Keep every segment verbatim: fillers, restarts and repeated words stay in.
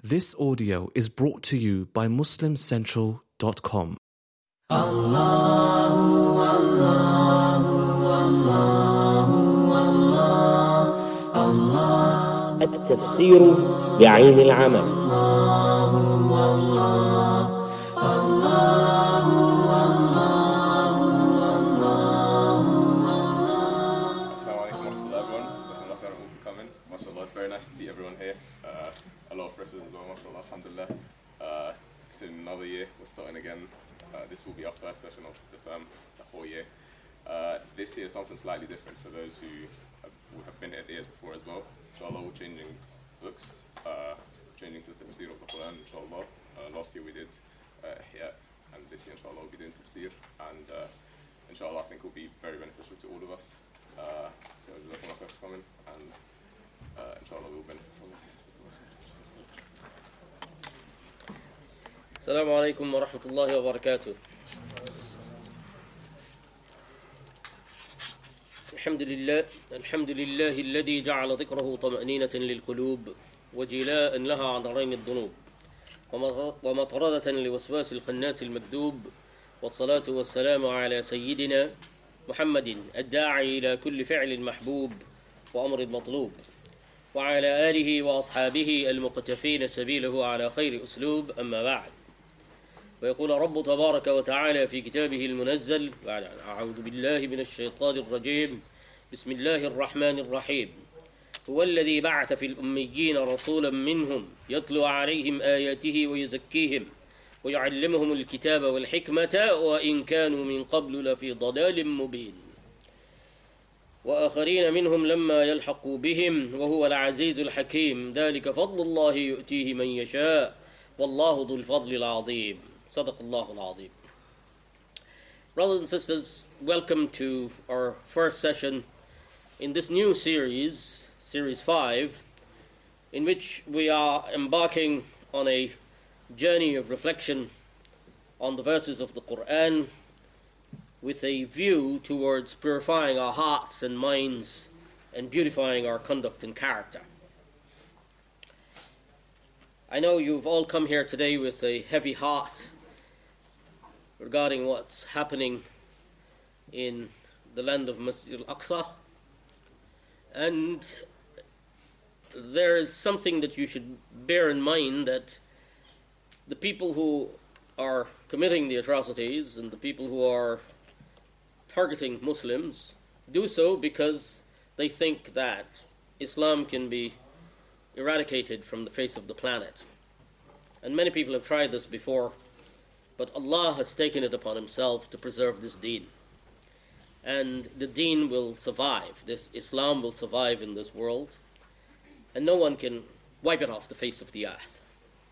This audio is brought to you by Muslim Central dot com. Allahu, Allahu, Allahu, Allah, Allah. التفسير بعين العمل. It's very nice to see everyone here. Uh, a lot of freshers as well, mashallah, alhamdulillah. Uh, it's in another year, we're starting again. Uh, this will be our first session of the term, the whole year. Uh, this year is something slightly different for those who have, who have been here the years before as well. Inshallah, we're changing books, uh, changing to the tafsir of the Quran, inshallah. Uh, last year we did uh, here, and this year, inshallah, we'll be doing tafsir. And uh, inshallah, I think it will be very beneficial to all of us. Uh, so, jazakumullah khair for coming, and Uh, inshallah we'll benefit from it. السلام عليكم ورحمة الله وبركاته. الحمد لله الحمد لله الذي جعل ذكره طمأنينة للقلوب وجلاء لها عن ريم الذنوب ومطردة لوسواس الخناس المكذوب، والصلاة والسلام على سيدنا محمد الداعي إلى كل فعل محبوب وأمر مطلوب، وعلى آله وأصحابه المقتفين سبيله على خير أسلوب. أما بعد، ويقول رب تبارك وتعالى في كتابه المنزل بعد أعوذ بالله من الشيطان الرجيم بسم الله الرحمن الرحيم هو الذي بعث في الأميين رسولا منهم يتلو عليهم آياته ويزكيهم ويعلمهم الكتاب والحكمة وإن كانوا من قبل لفي ضلال مبين وآخرين منهم لما يلحقوا بهم وهو العزيز الحكيم ذلك فضل الله يؤتيه من يشاء والله ذو الفضل العظيم. صدق الله العظيم. Brothers and sisters, welcome to our first session in this new series, series five, in which we are embarking on a journey of reflection on the verses of the Quran, with a view towards purifying our hearts and minds and beautifying our conduct and character. I know you've all come here today with a heavy heart regarding what's happening in the land of Masjid al-Aqsa, and there is something that you should bear in mind, that the people who are committing the atrocities and the people who are targeting Muslims do so because they think that Islam can be eradicated from the face of the planet. And many people have tried this before, but Allah has taken it upon himself to preserve this deen. And the deen will survive. This Islam will survive in this world, and no one can wipe it off the face of the earth.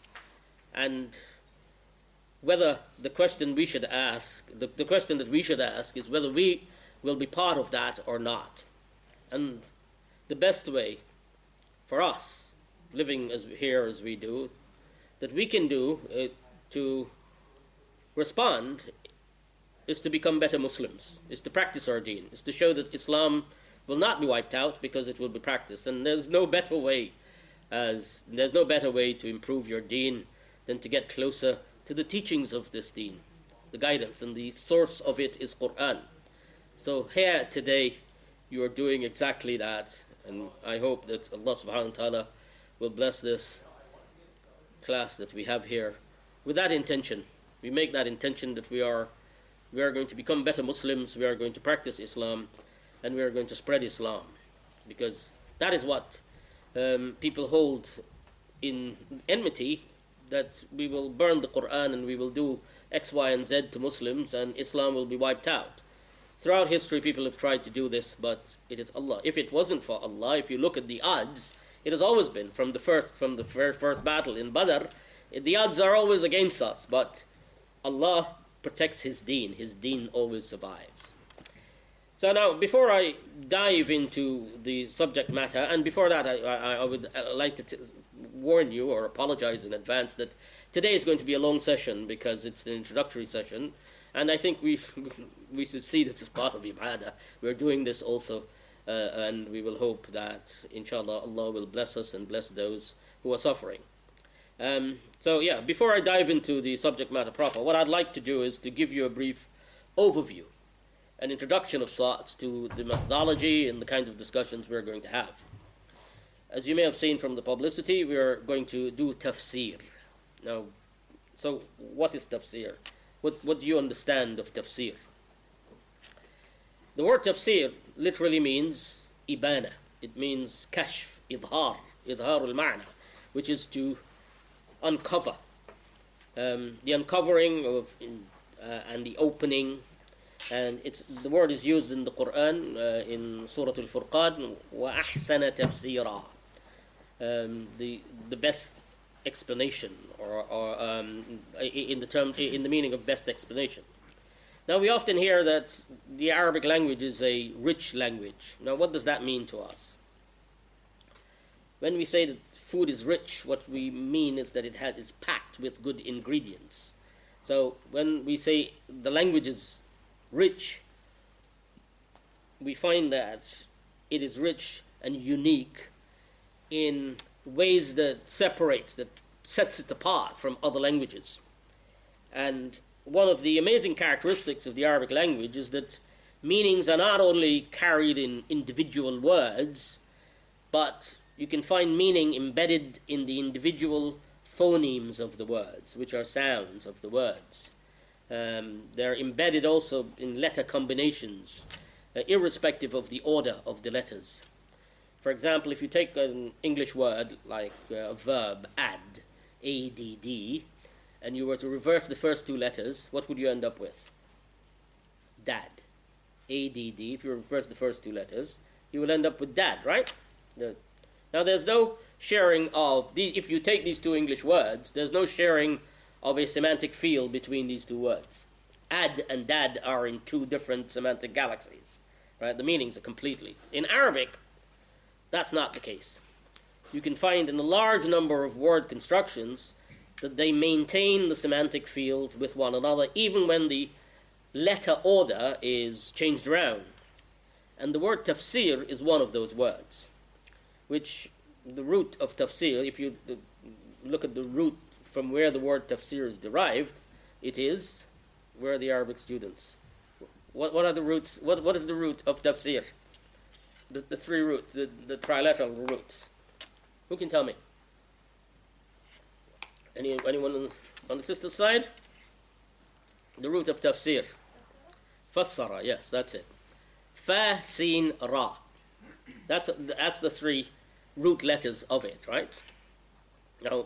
And whether the question we should ask, the, the question that we should ask is whether we will be part of that or not. And the best way for us, living as here as we do, that we can do uh, to respond is to become better Muslims, is to practice our deen, is to show that Islam will not be wiped out because it will be practiced. And there's no better way, as there's no better way to improve your deen than to get closer to the teachings of this deen, the guidance, and the source of it is Quran. So here today you are doing exactly that, and I hope that Allah subhanahu wa ta'ala will bless this class that we have here with that intention. We make that intention that we are we are going to become better Muslims, we are going to practice Islam, and we are going to spread Islam, because that is what um, people hold in enmity, that we will burn the Quran and we will do X, Y, and Z to Muslims and Islam will be wiped out. Throughout history, people have tried to do this, but it is Allah. If it wasn't for Allah, if you look at the odds, it has always been from the first, from the very first battle in Badr, the odds are always against us, but Allah protects His deen. His deen always survives. So now, before I dive into the subject matter, and before that, I, I, I would like to t- warn you or apologize in advance that today is going to be a long session because it's an introductory session, and I think we we should see this as part of ibadah. We're doing this also, uh, and we will hope that, inshallah, Allah will bless us and bless those who are suffering. Um, so yeah, before I dive into the subject matter proper, what I'd like to do is to give you a brief overview, an introduction of sorts to the methodology and the kinds of discussions we're going to have. As you may have seen from the publicity, we are going to do tafsir. Now, so what is tafsir? What, what do you understand of tafsir? The word tafsir literally means ibana. It means kashf, idhar, idhar al-ma'na, which is to uncover. Um, the uncovering of uh, and the opening, and it's the word is used in the Quran uh, in Surah Al-Furqan, wa ahsana tafsira. Um, the the best explanation, or, or um, in the term in the meaning of best explanation. Now we often hear that the Arabic language is a rich language. Now what does that mean to us? When we say that food is rich, what we mean is that it has, is packed with good ingredients. So when we say the language is rich, we find that it is rich and unique in ways that separates, that sets it apart from other languages. And one of the amazing characteristics of the Arabic language is that meanings are not only carried in individual words, but you can find meaning embedded in the individual phonemes of the words, which are sounds of the words. Um, they're embedded also in letter combinations, uh, irrespective of the order of the letters. For example, if you take an English word like uh, a verb, add, A D D, and you were to reverse the first two letters, what would you end up with? Dad. A D D. If you reverse the first two letters, you will end up with dad, right? The, now, there's no sharing of these. If you take these two English words, there's no sharing of a semantic field between these two words. Ad and dad are in two different semantic galaxies, right? The meanings are completely. In Arabic, that's not the case. You can find in a large number of word constructions that they maintain the semantic field with one another, even when the letter order is changed around. And the word tafsir is one of those words, which the root of tafsir, if you look at the root from where the word tafsir is derived, it is, where are the Arabic students? What, what are the roots? What, what is the root of tafsir? The, the three roots, the, the trilateral roots. Who can tell me? Any, anyone on, on the sister's side? The root of tafsir. Fassara, yes, that's it. Fa, sin, ra. That's, that's the three root letters of it, right? Now,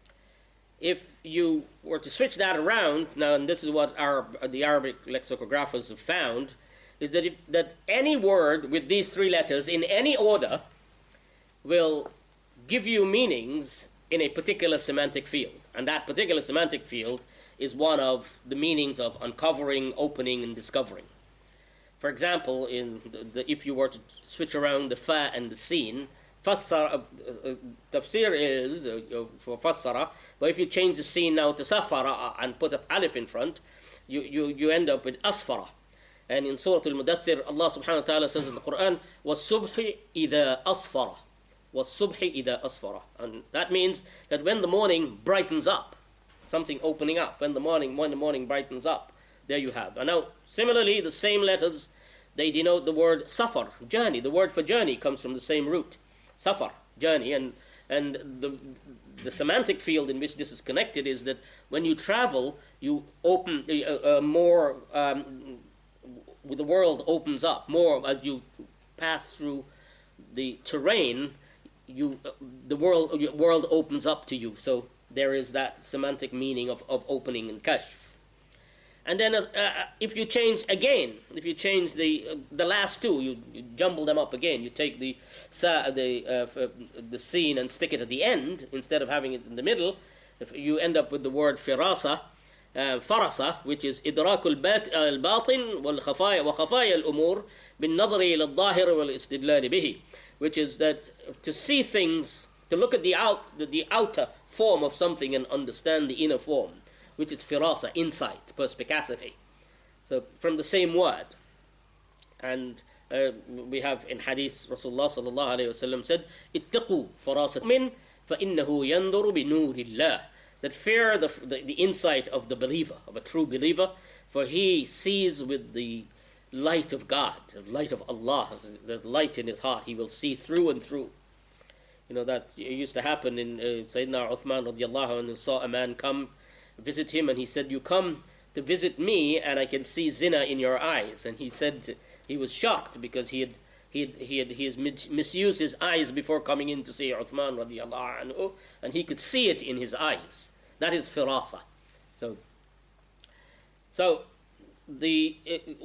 if you were to switch that around, now, and this is what our, the Arabic lexicographers have found, is that if, that any word with these three letters in any order will give you meanings in a particular semantic field. And that particular semantic field is one of the meanings of uncovering, opening, and discovering. For example, in the, the, if you were to switch around the fa and the sin, fassara, uh, uh, tafsir is uh, uh, for fassara, but if you change the sin now to safara and put an alif in front, you, you, you end up with asfara. And in Surah Al-Mudaththir, Allah subhanahu wa ta'ala says in the Quran, وَالصُّبْحِ إِذَا أَصْفَرَ وَالصُّبْحِ إِذَا أَصْفَرَ. And that means that when the morning brightens up, something opening up, when the morning, when the morning brightens up, there you have. And now, similarly, the same letters, they denote the word safar, journey. The word for journey comes from the same root, safar, journey. And and the the semantic field in which this is connected is that when you travel, you open uh, uh, more. Um, the world opens up more as you pass through the terrain. You uh, the world your world opens up to you. So there is that semantic meaning of, of opening and kashf. And then uh, uh, if you change again, if you change the uh, the last two, you, you jumble them up again. You take the sa, the uh, f- the sin and stick it at the end instead of having it in the middle. If you end up with the word firasa, uh, farasa, which is إدراك الباطن والخفايا وخفايا الأمور بالنظر إلى الظاهر والاستدلال به, which is that to see things, to look at the out the, the outer form of something and understand the inner form, which is firasa, insight, perspicacity. So from the same word. And uh, we have in hadith, Rasulullah sallallahu alayhi wa sallam said, اتقوا فراسة من فَإِنَّهُ يَنْظُرُ بِنُورِ اللَّهِ. That fear the, the, the insight of the believer, of a true believer, for he sees with the light of God, the light of Allah, the light in his heart. He will see through and through. You know, that used to happen in uh, Sayyidina Uthman radiallahu anhu saw a man come visit him, and he said, "You come to visit me and I can see zina in your eyes." And he said he was shocked because he had he had, he had, he has misused his eyes before coming in to see Uthman radiallahu anhu, and he could see it in his eyes. That is firasa. So, so the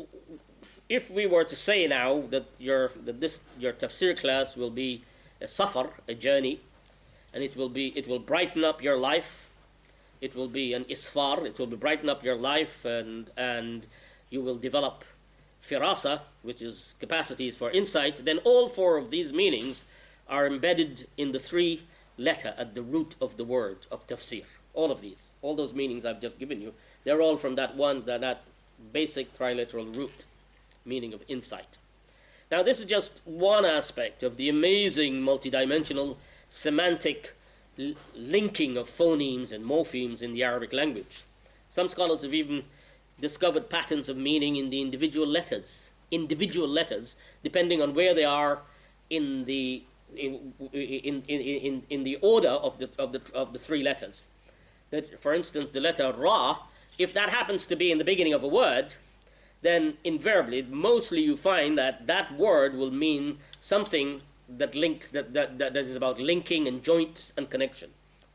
if we were to say now that your that this your tafsir class will be a safar, a journey, and it will be it will brighten up your life. It will be an isfar. It will be brighten up your life, and and you will develop firasa, which is capacities for insight. Then all four of these meanings are embedded in the three letter at the root of the word of tafsir. All of these, all those meanings I've just given you, they're all from that one, that, that basic triliteral root, meaning of insight. Now, this is just one aspect of the amazing multidimensional semantic l- linking of phonemes and morphemes in the Arabic language. Some scholars have even discovered patterns of meaning in the individual letters, individual letters, depending on where they are in the in in in, in, in the order of the of the of the three letters. That, for instance, the letter Ra, if that happens to be in the beginning of a word, then invariably, mostly you find that that word will mean something that link that, that, that is about linking and joints and connection.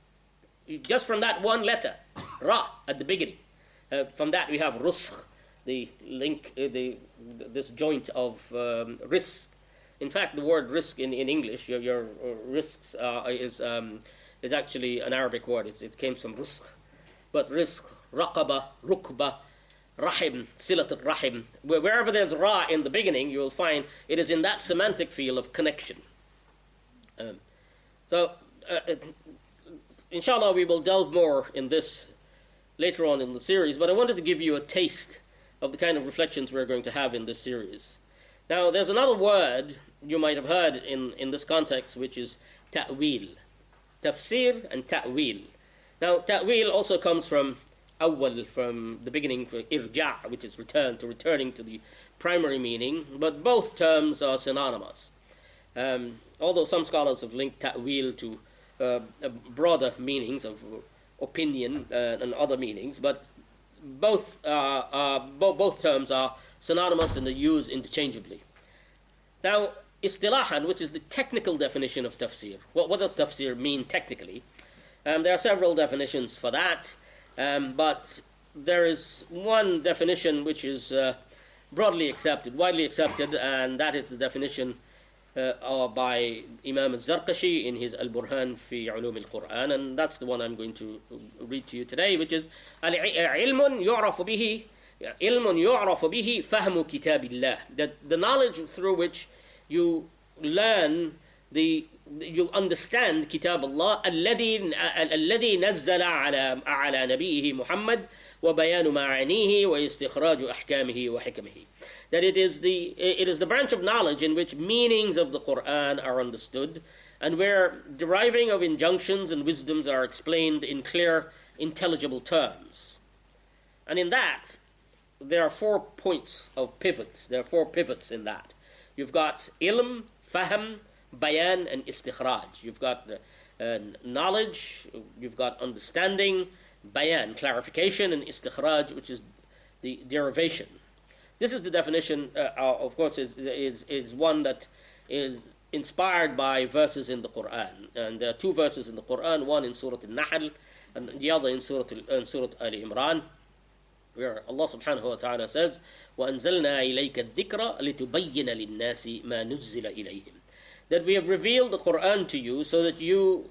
Just from that one letter, Ra, at the beginning. Uh, from that we have Rusq, the link, uh, the this joint of um, risk. In fact, the word risk in, in English, your, your uh, risks uh, is um, is actually an Arabic word. It's, it came from Rusq. But risk, raqaba, rukba, rahim, silat al-rahim, wherever there's ra in the beginning, you will find it is in that semantic field of connection. Um, so, uh, inshallah, we will delve more in this later on in the series, but I wanted to give you a taste of the kind of reflections we're going to have in this series. Now, there's another word you might have heard in, in this context, which is ta'wil. Tafsir and ta'wil. Now, ta'wil also comes from awwal, from the beginning, for irja', which is return, to returning to the primary meaning, but both terms are synonymous. Um, although some scholars have linked ta'wil to uh, broader meanings of opinion uh, and other meanings, but both, uh, uh, bo- both terms are synonymous and are used interchangeably. Now, istilahan, which is the technical definition of tafsir. What, what does tafsir mean technically? Um, there are several definitions for that. Um, but there is one definition which is uh, broadly accepted, widely accepted, and that is the definition uh, uh, by Imam al-Zarqashi in his Al-Burhan fi Ulum al-Quran, and that's the one I'm going to read to you today, which is ilmun yu'rafu bihi ilmun yu'rafu bihi fahmu kitabillah, that the knowledge through which you learn the you understand Kitab Allah الذي الذي نزل على على نبيه محمد وبيان معانيه واستخراج أحكامه وحكمه. That it is the it is the branch of knowledge in which meanings of the Quran are understood, and where deriving of injunctions and wisdoms are explained in clear, intelligible terms. And in that, there are four points of pivots. There are four pivots in that. You've got ilm, fahm, bayan, and istikhraj. You've got uh, knowledge, you've got understanding, bayan, clarification, and istikhraj, which is the derivation. This is the definition, uh, of course, is, is, is one that is inspired by verses in the Quran. And there are two verses in the Quran, one in Surah Al-Nahl, and the other in Surah, in Surah Ali Imran, where Allah subhanahu wa ta'ala says, وَأَنزَلْنَا إِلَيْكَ الذِّكْرَ لِتُبَيِّنَ لِلنَّاسِ مَا نُزِّلَ إِلَيْهِمْ. That we have revealed the Quran to you so that you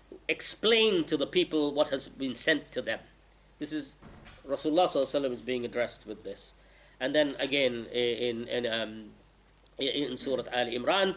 explain to the people what has been sent to them. This is Rasulullah sallallahu alaihi wasallam is being addressed with this. And then again in in um, in Surah Al Imran,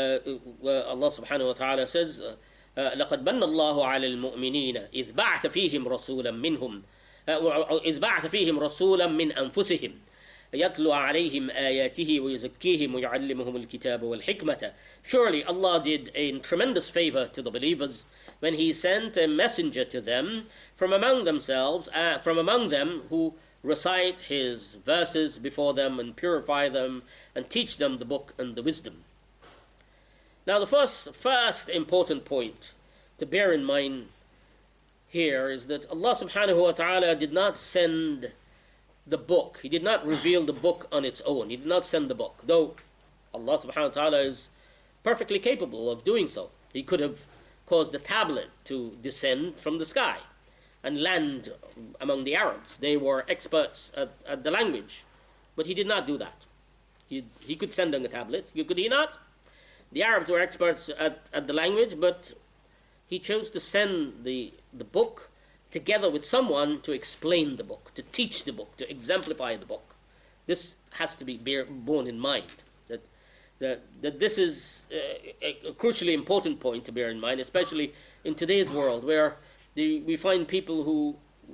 uh, Allah subhanahu wa ta'ala says, لَقَدْ بَنَّ اللَّهُ عَلَى الْمُؤْمِنِينَ إِذْ بَعْثَ فِيهِمْ رَسُولًا مِّنْهُمْ إِذْ بَعْثَ فِيهِمْ رَسُولًا مِّنْ أَنفُسِهِمْ يَتْلُو عَلَيْهِمْ آيَاتِهِ وَيُزَكِّيهِمْ وَيُعَلِّمُهُمُ الْكِتَابَ وَالْحِكْمَةَ. Surely Allah did a tremendous favor to the believers when He sent a messenger to them from among themselves, uh, from among them who recite His verses before them and purify them and teach them the book and the wisdom. Now the first, first important point to bear in mind here is that Allah subhanahu wa ta'ala did not send the book. He did not reveal the book on its own. He did not send the book, though Allah subhanahu wa ta'ala is perfectly capable of doing so. He could have caused a tablet to descend from the sky and land among the Arabs. They were experts at, at the language, but He did not do that. He, he could send them a tablet, could He not? The Arabs were experts at, at the language, but He chose to send the, the book together with someone to explain the book, to teach the book, to exemplify the book. This has to be bear, borne in mind, that, that, that this is a, a crucially important point to bear in mind, especially in today's world, where the, we find people who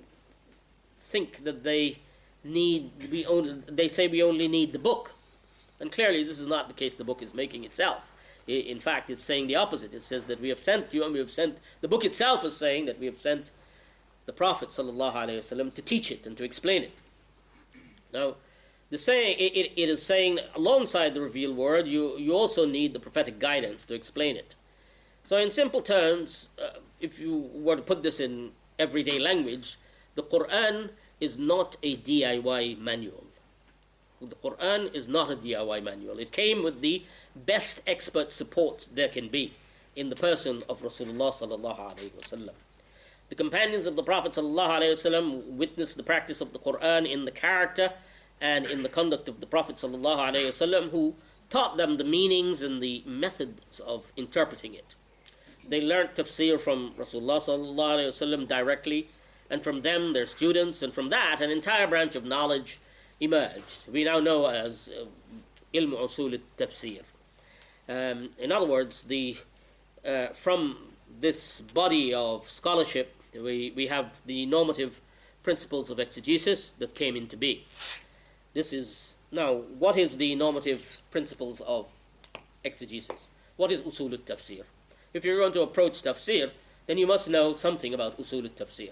think that they need, we only, they say we only need the book. And clearly this is not the case. The book is making itself. In fact, it's saying the opposite. It says that we have sent you, and we have sent, the book itself is saying that we have sent the Prophet sallallahu alaihi wasallam to teach it and to explain it. Now, the saying it, it, it is saying alongside the revealed word, you you also need the prophetic guidance to explain it. So, in simple terms, uh, if you were to put this in everyday language, the Quran is not a D I Y manual. The Quran is not a D I Y manual. It came with the best expert support there can be in the person of Rasulullah sallallahu alaihi wasallam. The companions of the Prophet ﷺ witnessed the practice of the Quran in the character and in the conduct of the Prophet ﷺ, who taught them the meanings and the methods of interpreting it. They learnt tafsir from Rasulullah ﷺ directly, and from them their students, and from that an entire branch of knowledge emerged. We now know as uh, ilm usul al-tafsir. Um, in other words, the uh, from this body of scholarship, we, we have the normative principles of exegesis that came into being. This is, now, what is the normative principles of exegesis? What is usul al-tafsir? If you're going to approach tafsir, then you must know something about usul al-tafsir.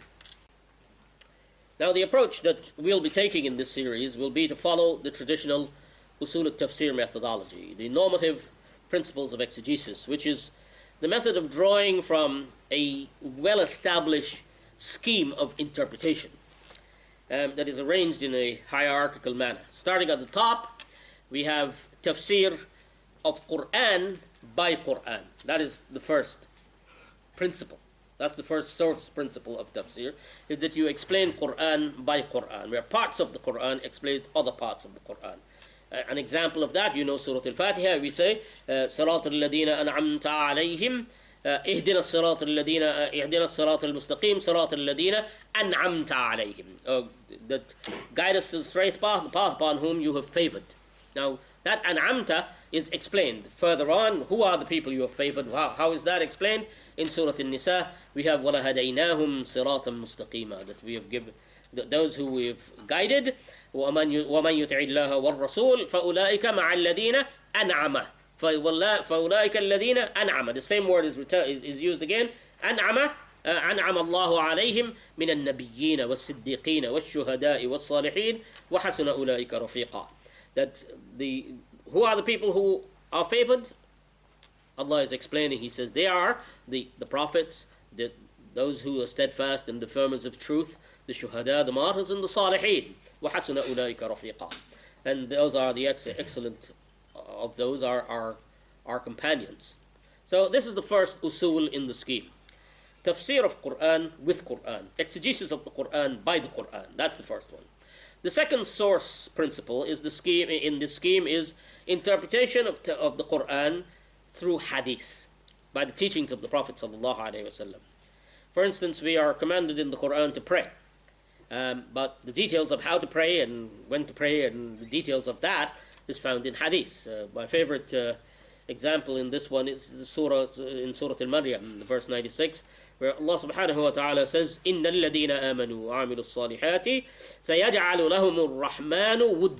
Now, the approach that we'll be taking in this series will be to follow the traditional usul al-tafsir methodology, the normative principles of exegesis, which is the method of drawing from a well-established scheme of interpretation um, that is arranged in a hierarchical manner. Starting at the top, we have tafsir of Quran by Quran. That is the first principle. That's the first source principle of tafsir, is that you explain Quran by Quran, where parts of the Quran explain other parts of the Quran. Uh, an example of that, you know, Surah Al-Fatiha, we say, صراط الذين أنعمت عليهم اهدنا الصراط الذين اهدنا الصراط المستقيم صراط الذين أنعمت عليهم. That guide us to the straight path, the path upon whom you have favored. Now, that an'amta is explained further on. Who are the people you have favored? How, how is that explained? In Surah An-Nisa, we have وَلَهَدَيْنَاهُمْ صِرَاطًا مُسْتَقِيمًا, that we have given those who we have guided. وَمَنْ يُطِعِ اللَّهَ وَالرَّسُولِ فَأُولَٰئِكَ مَعَ الَّذِينَ أَنْعَمَ فَأُولَٰئِكَ الَّذِينَ أَنْعَمَ. The same word is, return, is, is used again. أَنْعَمَ أنعم الله عليهم من النبيين والصديقين والشهداء والصالحين وحسن أولئك رفيقا. That the who are the people who are favored? Allah is explaining. He says they are the, the prophets, the, those who are steadfast and the affirmers of truth, the shuhada, the martyrs, and the salihin. وحسن أولئك رفيقا. And those are the ex- excellent of those are our, our companions. So this is the first usul in the scheme. Tafsir of Quran with Quran. Exegesis of the Quran by the Quran. That's the first one. The second source principle is the scheme in this scheme is interpretation of, of the Quran through hadith, by the teachings of the Prophet sallallahu alaihi wasallam. For instance, we are commanded in the Quran to pray. Um, but the details of how to pray and when to pray and the details of that is found in hadith. Uh, my favorite uh, example in this one is the surah in Surah Al-Maryam, verse ninety-six, where Allah subhanahu wa ta'ala says, إِنَّ الَّذِينَ آمَنُوا وَعَمِلُوا الصَّالِحَاتِ سَيَجْعَلُ لَهُمُ الرَّحْمَنُ وُدًّا.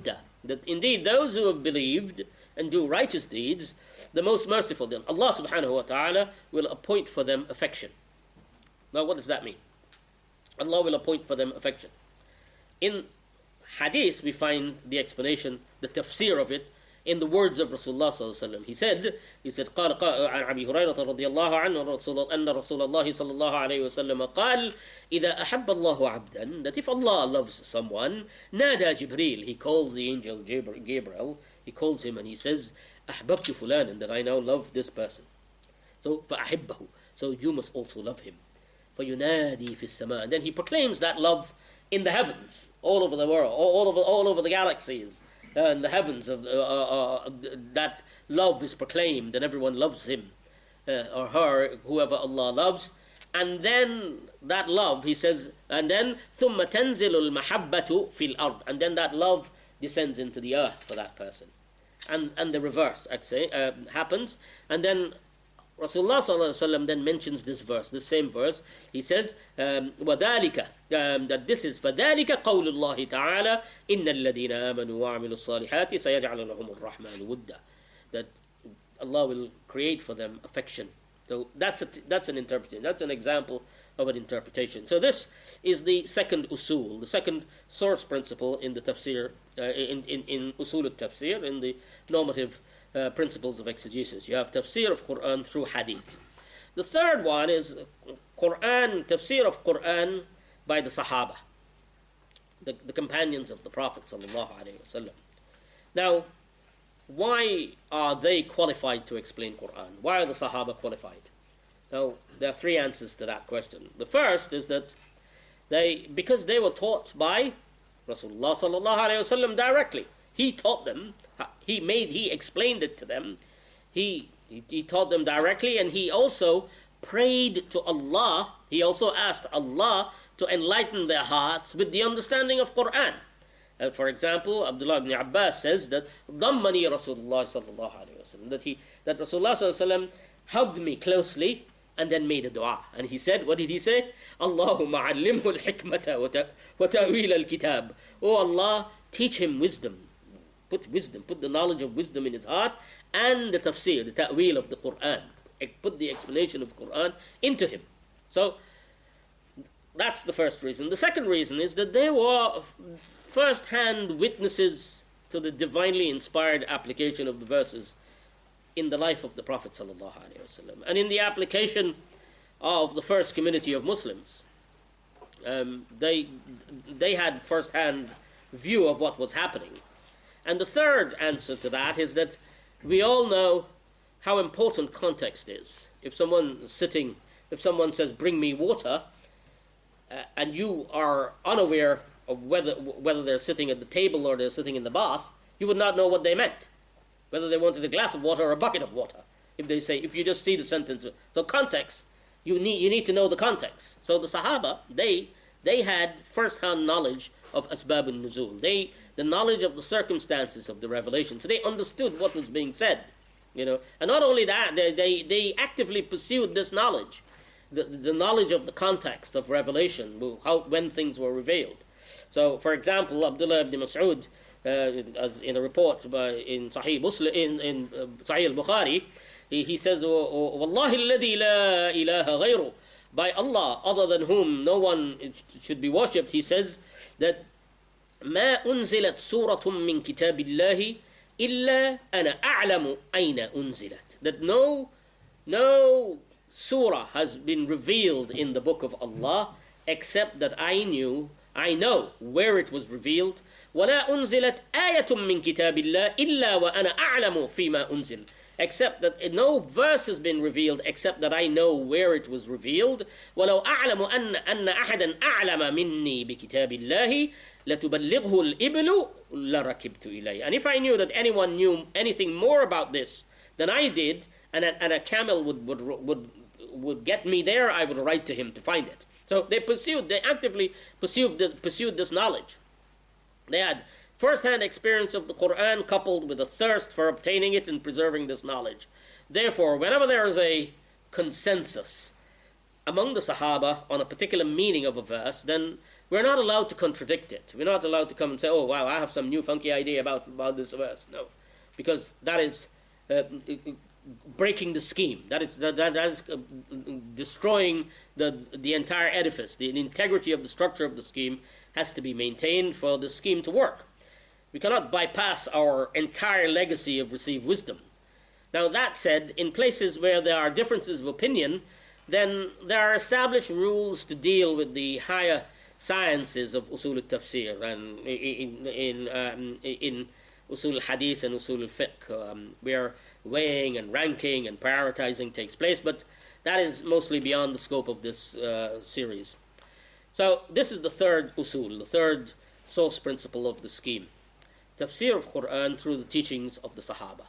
that indeed those who have believed and do righteous deeds, the most merciful then, Allah subhanahu wa ta'ala will appoint for them affection. Now what does that mean? Allah will appoint for them affection. In hadith we find the explanation, the tafsir of it, in the words of Rasulullah sallallahu alaihi wasallam. He said, he said, قال عن أبي هريرة رضي الله عنه رسول أن رسول الله صلى الله عليه وسلم قال إذا أحب الله عبدا, that if Allah loves someone, نادى جبريل, he calls the angel Gabriel, he calls him and he says, أحببت فلانا, that I now love this person. So فأحبه, so you must also love him. فينادي في السماء, and then he proclaims that love in the heavens, all over the world, all over all over the galaxies. Uh, in the heavens, of uh, uh, uh, that love is proclaimed, and everyone loves him uh, or her, whoever Allah loves. And then that love, he says, and then ثُمَّ تَنْزِلُ الْمَحَبَّةُ فِي الْأَرْضِ, and then that love descends into the earth for that person. And and the reverse, actually, uh, happens. And then Rasulullah sallallahu alaihi wasallam then mentions this verse, this same verse. He says, um, وَذَلِكَ, um, that this is فَذَلِكَ قَوْلُ اللَّهِ تَعَالَى إِنَّ الَّذِينَ آمَنُوا وَعَمِلُوا الصَّالِحَاتِ سَيَجْعَلُ لَهُمُ الرَّحْمَنُ وُدًّا, that Allah will create for them affection. So that's a, that's an interpretation. That's an example of an interpretation. So this is the second usul, the second source principle in the tafsir, uh, in, in, in usul al-tafsir, in the normative Uh, principles of exegesis. You have tafsir of Quran through hadith. The third one is Quran, tafsir of Quran by the Sahaba, the, the companions of the Prophet sallallahu alaihi wasallam. Now, why are they qualified to explain Quran? Why are the Sahaba qualified? Now, there are three answers to that question. The first is that they, because they were taught by Rasulullah sallallahu alaihi wasallam directly. He taught them, he made, he explained it to them, he, he, he taught them directly, and he also prayed to Allah, he also asked Allah to enlighten their hearts with the understanding of Quran. Uh, for example, Abdullah ibn Abbas says that ضَمَّنِي رَسُولُ اللَّهِ صَلَّى اللَّهُ عَلَيْهِ وسلم, that, he, that Rasulullah sallallahu alaihi wasallam hugged me closely and then made a dua. And he said, what did he say? Allahumma allimhu al-hikmata wa ta'wil al-kitab. Oh Allah, teach him wisdom. Put wisdom, put the knowledge of wisdom in his heart, and the tafsir, the ta'wil of the Quran. Put the explanation of Quran into him. So, that's the first reason. The second reason is that they were first-hand witnesses to the divinely inspired application of the verses in the life of the Prophet sallallahu alaihi wasallam, and in the application of the first community of Muslims. Um, they, they had first-hand view of what was happening. And the third answer to that is that we all know how important context is. If someone is sitting, if someone says, bring me water, uh, and you are unaware of whether whether they're sitting at the table or they're sitting in the bath, you would not know what they meant, whether they wanted a glass of water or a bucket of water. If they say, if you just see the sentence. So context, you need you need to know the context. So the Sahaba, they they had first-hand knowledge of asbab al-nuzul. They the knowledge of the circumstances of the revelation. So they understood what was being said, you know. And not only that, they they, they actively pursued this knowledge, the the knowledge of the context of revelation, how when things were revealed. So, for example, Abdullah ibn Mas'ud, uh, in a report by, in Sahih Muslim, in in uh, Sahih al-Bukhari, he, he says, "Wallahi alladhi la ilaha ghayru." By Allah, other than whom no one should be worshipped, he says that ما أنزلت سورة من كتاب الله إلا أنا أعلم أين أنزلت. That no, no surah has been revealed in the book of Allah except that I knew, I know where it was revealed. ولا أنزلت آية من كتاب الله إلا وأنا أعلم فيما أنزل. Except that no verse has been revealed except that I know where it was revealed. ولو أعلم أن أن أحدا أعلم مني بكتاب الله لتبلغه الإبل لركبت إليه. And if I knew that anyone knew anything more about this than I did, and a, and a camel would, would would would get me there, I would write to him to find it. So they pursued, they actively pursued this, pursued this knowledge. They had first-hand experience of the Quran coupled with a thirst for obtaining it and preserving this knowledge. Therefore, whenever there is a consensus among the Sahaba on a particular meaning of a verse, then we're not allowed to contradict it. We're not allowed to come and say, oh, wow, I have some new funky idea about, about this verse. No, because that is uh, breaking the scheme. That is, that, that is uh, destroying the, the entire edifice. The integrity of the structure of the scheme has to be maintained for the scheme to work. We cannot bypass our entire legacy of received wisdom. Now, that said, in places where there are differences of opinion, then there are established rules to deal with the higher sciences of usul al-tafsir and in in um, in usul al-hadith and usul al-fiqh, um, where weighing and ranking and prioritizing takes place, but that is mostly beyond the scope of this uh, series. So this is the third usul, the third source principle of the scheme. Tafsir of Quran through the teachings of the Sahaba.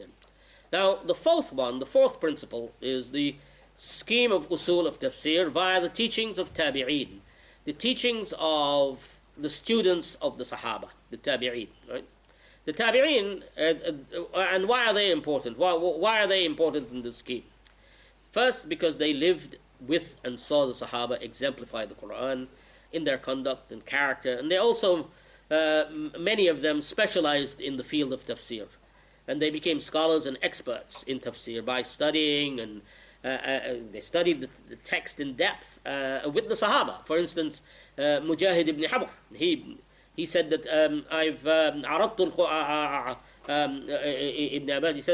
Now, the fourth one, the fourth principle, is the scheme of usul of tafsir via the teachings of tabi'een, the teachings of the students of the Sahaba, the tabi'een, right? The tabi'een, uh, uh, and why are they important? Why, why are they important in this scheme? First, because they lived with and saw the Sahaba exemplify the Quran in their conduct and character, and they also, uh, many of them specialized in the field of tafsir, and they became scholars and experts in tafsir by studying, and uh, uh, they studied the, the text in depth uh, with the Sahaba. For instance, uh, Mujahid ibn Habr, he he said that um, I've um, عرضت uh, um, uh, Ibn Abbas, he said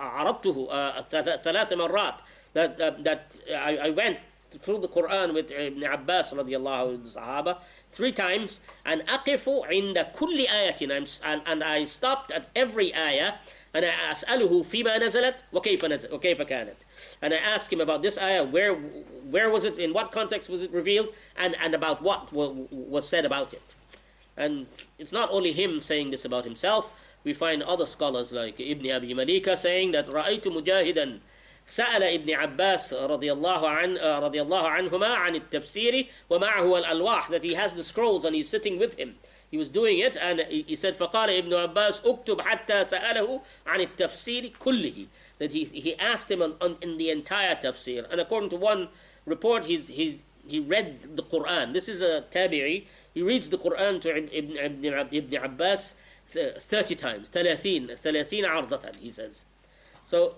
عرضته ثلاث مرات, that uh, that I, I went through the Quran with Ibn Abbas radiallahu anhu, the Sahaba, three times, and أقف عند كل آية, and, and I stopped at every ayah, and I أسأله فيما نزلت وكيف نزل وكيف كانت, and I asked him about this ayah, where where was it, in what context was it revealed, and, and about what was said about it. And it's not only him saying this about himself. We find other scholars like Ibn Abi Malika saying that رأيت مجاهدا سأل ابن عباس رضي الله عن رضي الله عنهما عن التفسير ومعه الألواح, that he has the scrolls and he's sitting with him. He was doing it, and he said فقال ابن عباس اكتب حتى سأله عن التفسير كله, that he he asked him on, on, in the entire tafsir. And according to one report, he's he's he read the Quran. This is a tabi'i. He reads the Quran to Ibn, Ibn, Ibn Abbas thirty times, ثلاثين ثلاثين عرضة, he says. So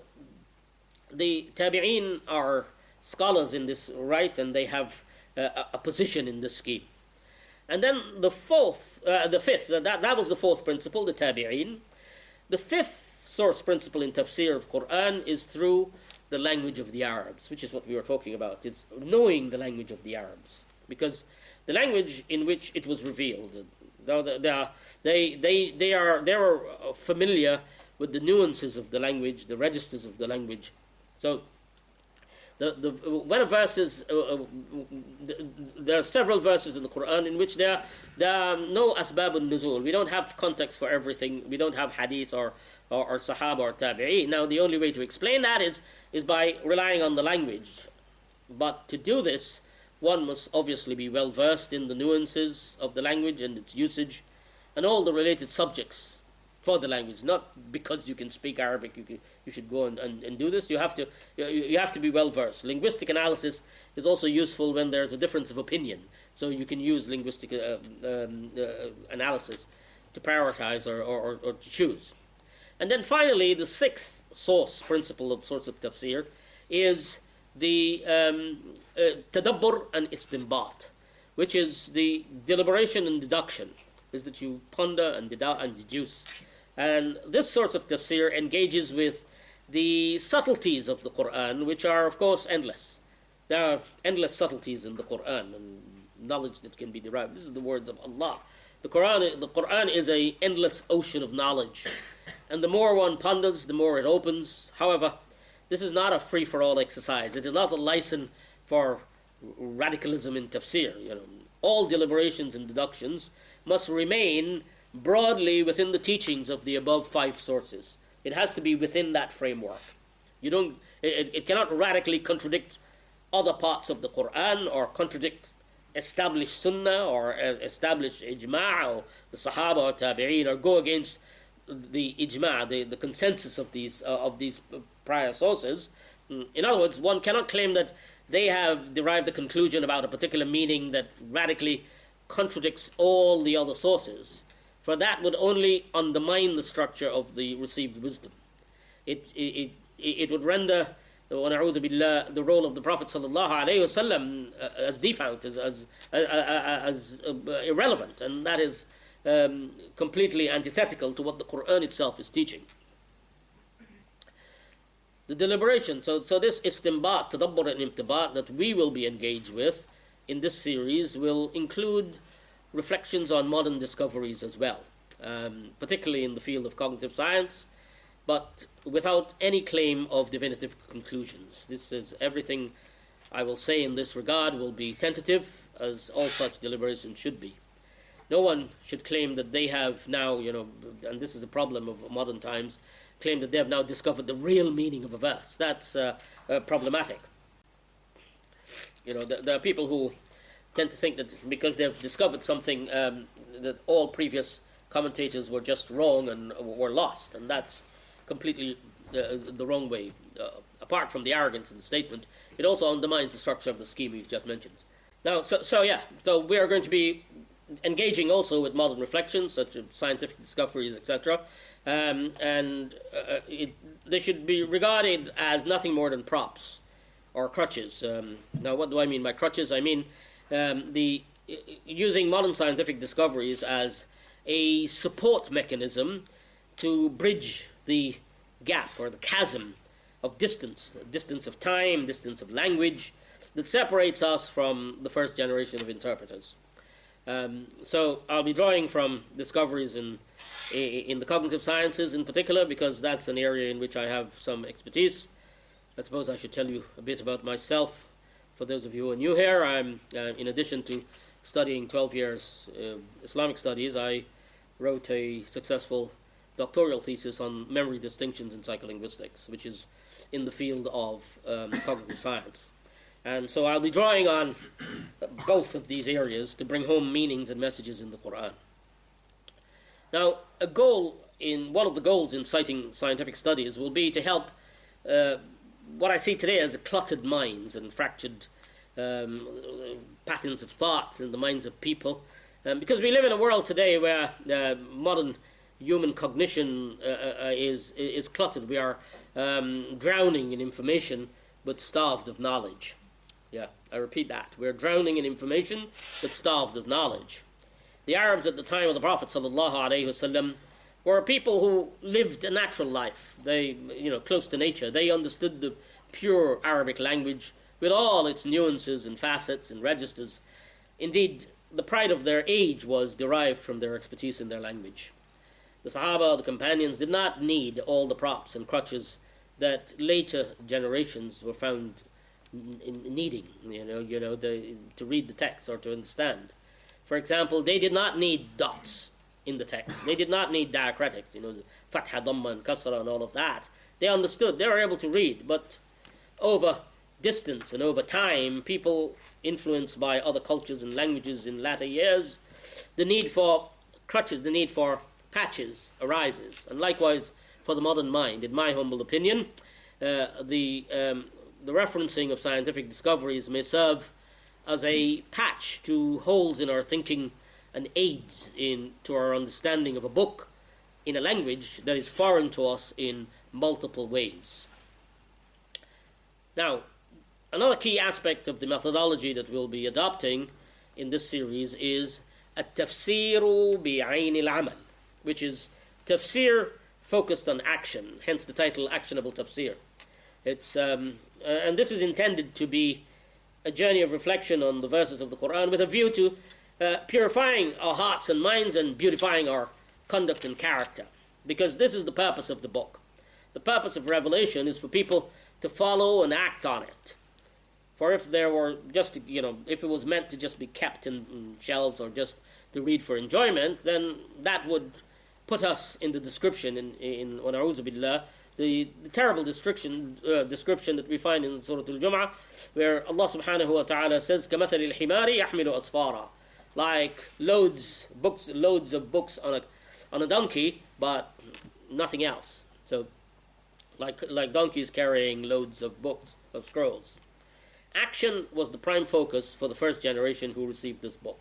the tabi'een are scholars in this right, and they have uh, a position in this scheme. And then the fourth, uh, the fifth, that, that was the fourth principle, the tabi'een. The fifth source principle in tafsir of Quran is through the language of the Arabs, which is what we were talking about. It's knowing the language of the Arabs, because the language in which it was revealed, they are, they they they are they are familiar with the nuances of the language, the registers of the language. So, the the when a verse is, uh, uh, there are several verses in the Quran in which there there are no asbab al-nuzul. We don't have context for everything. We don't have hadith or or, or sahaba or tabi'i. Now, the only way to explain that is is by relying on the language. But to do this, one must obviously be well versed in the nuances of the language and its usage, and all the related subjects for the language. Not because you can speak Arabic, you, can, you should go and, and, and do this. You have to you, you have to be well versed. Linguistic analysis is also useful when there's a difference of opinion. So you can use linguistic uh, um, uh, analysis to prioritize or, or, or to choose. And then finally, the sixth source principle of source of tafsir is the um, uh, tadabbur and istinbat, which is the deliberation and deduction, is that you ponder and dedu- and deduce. And this source of tafsir engages with the subtleties of the Quran, which are, of course, endless. There are endless subtleties in the Quran and knowledge that can be derived. This is the words of Allah. The Quran, the Quran is an endless ocean of knowledge. And the more one ponders, the more it opens. However, this is not a free-for-all exercise. It is not a license for radicalism in tafsir. You know, all deliberations and deductions must remain broadly within the teachings of the above five sources. It has to be within that framework. You don't. It, it cannot radically contradict other parts of the Quran, or contradict established sunnah, or established ijma' or the Sahaba or tabi'een, or go against the ijma', the, the consensus of these uh, of these prior sources. In other words, one cannot claim that they have derived a conclusion about a particular meaning that radically contradicts all the other sources, for that would only undermine the structure of the received wisdom. It it it, it would render وَنَعُوذُ بِاللَّهِ the role of the Prophet sallallahu alaihi wasallam uh, as defunct, as as, uh, as uh, irrelevant, and that is um, completely antithetical to what the Quran itself is teaching. The deliberation, so so this istinbat, tadabbur and imtibat that we will be engaged with in this series will include reflections on modern discoveries as well, um, particularly in the field of cognitive science, but without any claim of definitive conclusions. This is everything I will say in this regard will be tentative, as all such deliberations should be. No one should claim that they have now, you know, and this is a problem of modern times, claim that they have now discovered the real meaning of a verse. That's uh, uh, problematic. You know, th- there are people who tend to think that because they've discovered something, um, that all previous commentators were just wrong and were lost, and that's completely uh, the wrong way. Uh, apart from the arrogance in the statement, it also undermines the structure of the scheme we've just mentioned. Now, so, so yeah, so we are going to be engaging also with modern reflections, such as scientific discoveries, et cetera, um, and uh, it, they should be regarded as nothing more than props or crutches. Um, now, what do I mean by crutches? I mean um, the using modern scientific discoveries as a support mechanism to bridge the gap or the chasm of distance, distance of time, distance of language, that separates us from the first generation of interpreters. Um, so I'll be drawing from discoveries in in the cognitive sciences in particular, because that's an area in which I have some expertise. I suppose I should tell you a bit about myself. For those of you who are new here, I'm uh, in addition to studying twelve years uh, Islamic studies, I wrote a successful doctoral thesis on memory distinctions in psycholinguistics, which is in the field of um, cognitive science. And so I'll be drawing on both of these areas to bring home meanings and messages in the Quran. Now, a goal in one of the goals in citing scientific studies will be to help uh, what I see today as cluttered minds and fractured um, patterns of thought in the minds of people, um, because we live in a world today where uh, modern human cognition uh, uh, is is cluttered. We are um, drowning in information, but starved of knowledge. Yeah, I repeat that. We're drowning in information, but starved of knowledge. The Arabs at the time of the Prophet sallallahu alaihi wasallam were people who lived a natural life. They, you know, close to nature. They understood the pure Arabic language with all its nuances and facets and registers. Indeed, the pride of their age was derived from their expertise in their language. The Sahaba, the companions, did not need all the props and crutches that later generations were found in needing, you know, you know, the, to read the text or to understand. For example, they did not need dots in the text. They did not need diacritics, you know, fatha, dhamma, and kasra, and all of that. They understood. They were able to read. But over distance and over time, people influenced by other cultures and languages in latter years, the need for crutches, the need for patches arises. And likewise, for the modern mind, in my humble opinion, uh, the um, the referencing of scientific discoveries may serve as a patch to holes in our thinking and aids in to our understanding of a book in a language that is foreign to us in multiple ways. Now, another key aspect of the methodology that we'll be adopting in this series is at-tafsiru bi'ayn al-amal, which is tafsir focused on action, hence the title Actionable Tafsir. It's um, uh, and this is intended to be a journey of reflection on the verses of the Quran with a view to uh, purifying our hearts and minds and beautifying our conduct and character, because this is the purpose of the book. The purpose of revelation is for people to follow and act on it. For if there were just, you know, if it was meant to just be kept in, in shelves or just to read for enjoyment, then that would put us in the description in in wa na'udzu billah, the, the terrible description uh, description that we find in Surah Al-Jum'ah, where Allah subhanahu wa ta'ala says كَمَثَلِ الْحِمَارِ يَحْمِلُ أَسْفَارًا, like loads books loads of books on a on a donkey, but nothing else. So like like donkeys carrying loads of books, of scrolls. Action was the prime focus for the first generation who received this book.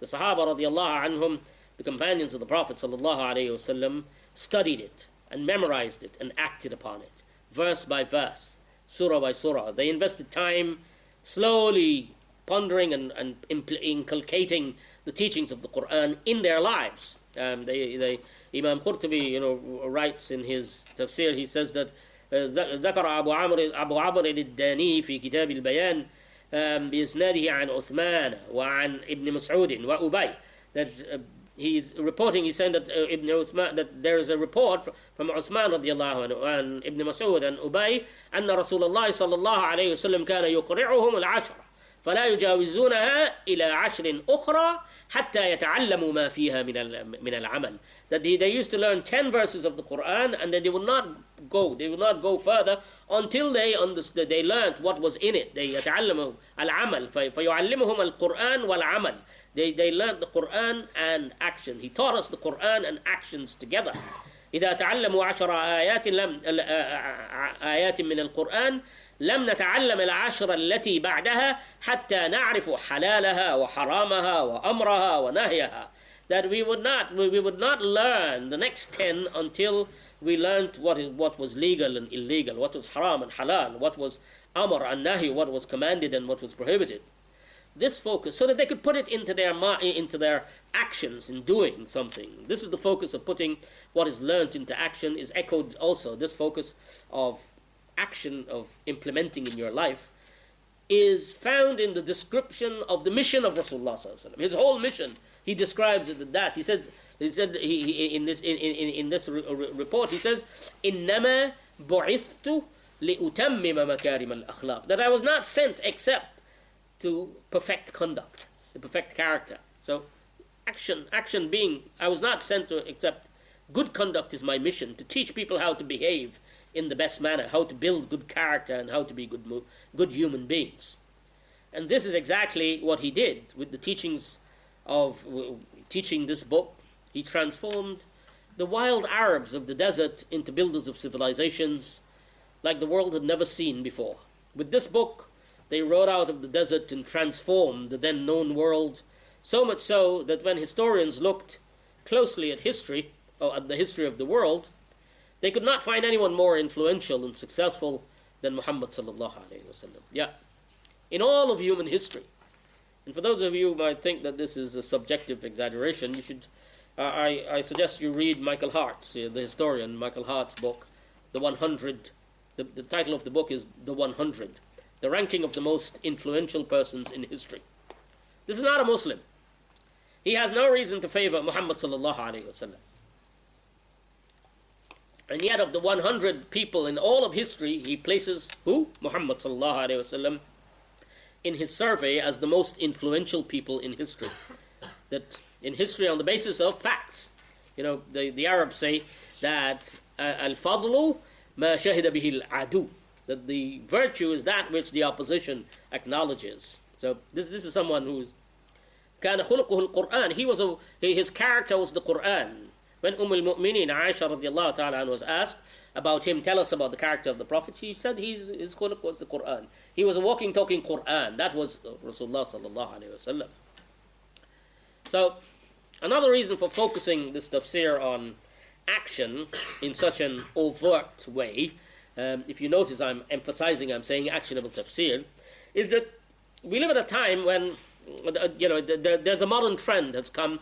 The Sahaba radiallahu anhum, the companions of the Prophet sallallahu alaihi wasallam, studied it and memorized it and acted upon it, verse by verse, surah by surah. They invested time slowly pondering and, and inculcating the teachings of the Quran in their lives. Um, they, they, Imam Qurtubi, you know, writes in his tafsir, he says that ذكر أبو عمرو أبو عمرو الداني في كتاب البيان بإسناده عن عثمان وعن ابن مسعود وأبي, that uh, he's reporting, he's saying that uh, Ibn Uthman, that there is a report from Uthman radiallahu anhu and Ibn Mas'ud and Ubay أن رسول الله صلى الله عليه وسلم كان يقرعهم العشرة فلا يجاوزونها إلى عشر أخرى حتى يتعلموا ما فيها من من العمل. That they, they used to learn ten verses of the Quran and that they would not go, they would not go further until they understood, they learned what was in it. They يتعلموا العمل فيعلمهم القرآن والعمل. They they learned the Quran and action. He taught us the Quran and actions together. إذا تعلموا عشر آيات لم آيات من القرآن لم نتعلم العشر التي بعدها حتى نعرف حلالها وحرامها وأمرها ونهيها. That we would not we would not learn the next ten until we learned what is, what was legal and illegal, what was haram and halal, what was amr and nahi, what was commanded and what was prohibited. This focus, so that they could put it into their into their actions in doing something. This is the focus of putting what is learnt into action, is echoed also. This focus of action, of implementing in your life, is found in the description of the mission of Rasulullah sallallahu alaihi wasallam. His whole mission, he describes it that. He says, he said he, he, in this in, in, in this re- re- report, he says, "Innama bu'ithtu li'utammima makarim al-akhlaq." That I was not sent except to perfect conduct, to perfect character. So, action, action being, I was not sent to except good conduct is my mission, to teach people how to behave in the best manner, how to build good character and how to be good good human beings. And this is exactly what he did with the teachings of uh, teaching this book. He transformed the wild Arabs of the desert into builders of civilizations like the world had never seen before. With this book, they rode out of the desert and transformed the then known world, so much so that when historians looked closely at history, or at the history of the world, they could not find anyone more influential and successful than Muhammad sallallahu alayhi wa sallam. Yeah. In all of human history. And for those of you who might think that this is a subjective exaggeration, you should, uh, I, I suggest you read Michael Hart's, uh, the historian, Michael Hart's book, The one hundred. The, the title of the book is The one hundred, the ranking of the most influential persons in history. This is not a Muslim. He has no reason to favor Muhammad sallallahu alayhi wa sallam. And yet of the one hundred people in all of history, he places who? Muhammad sallallahu alayhi wa sallam in his survey as the most influential people in history. That in history on the basis of facts. You know, the, the Arabs say that al-fadlu ma shahida bihi al-adu, that the virtue is that which the opposition acknowledges. So this this is someone who's كان خلقه القرآن. He was a, his character was the Quran. When Umm al-Mu'mineen Aisha radiallahu ta'ala anha was asked about him, tell us about the character of the Prophet, she said he's, his khuluq was the Quran. He was a walking, talking Quran. That was Rasulullah sallallahu alayhi wa sallam. So, another reason for focusing this tafsir on action in such an overt way, um, if you notice I'm emphasizing, I'm saying actionable tafsir, is that we live at a time when, you know, there's a modern trend that's come,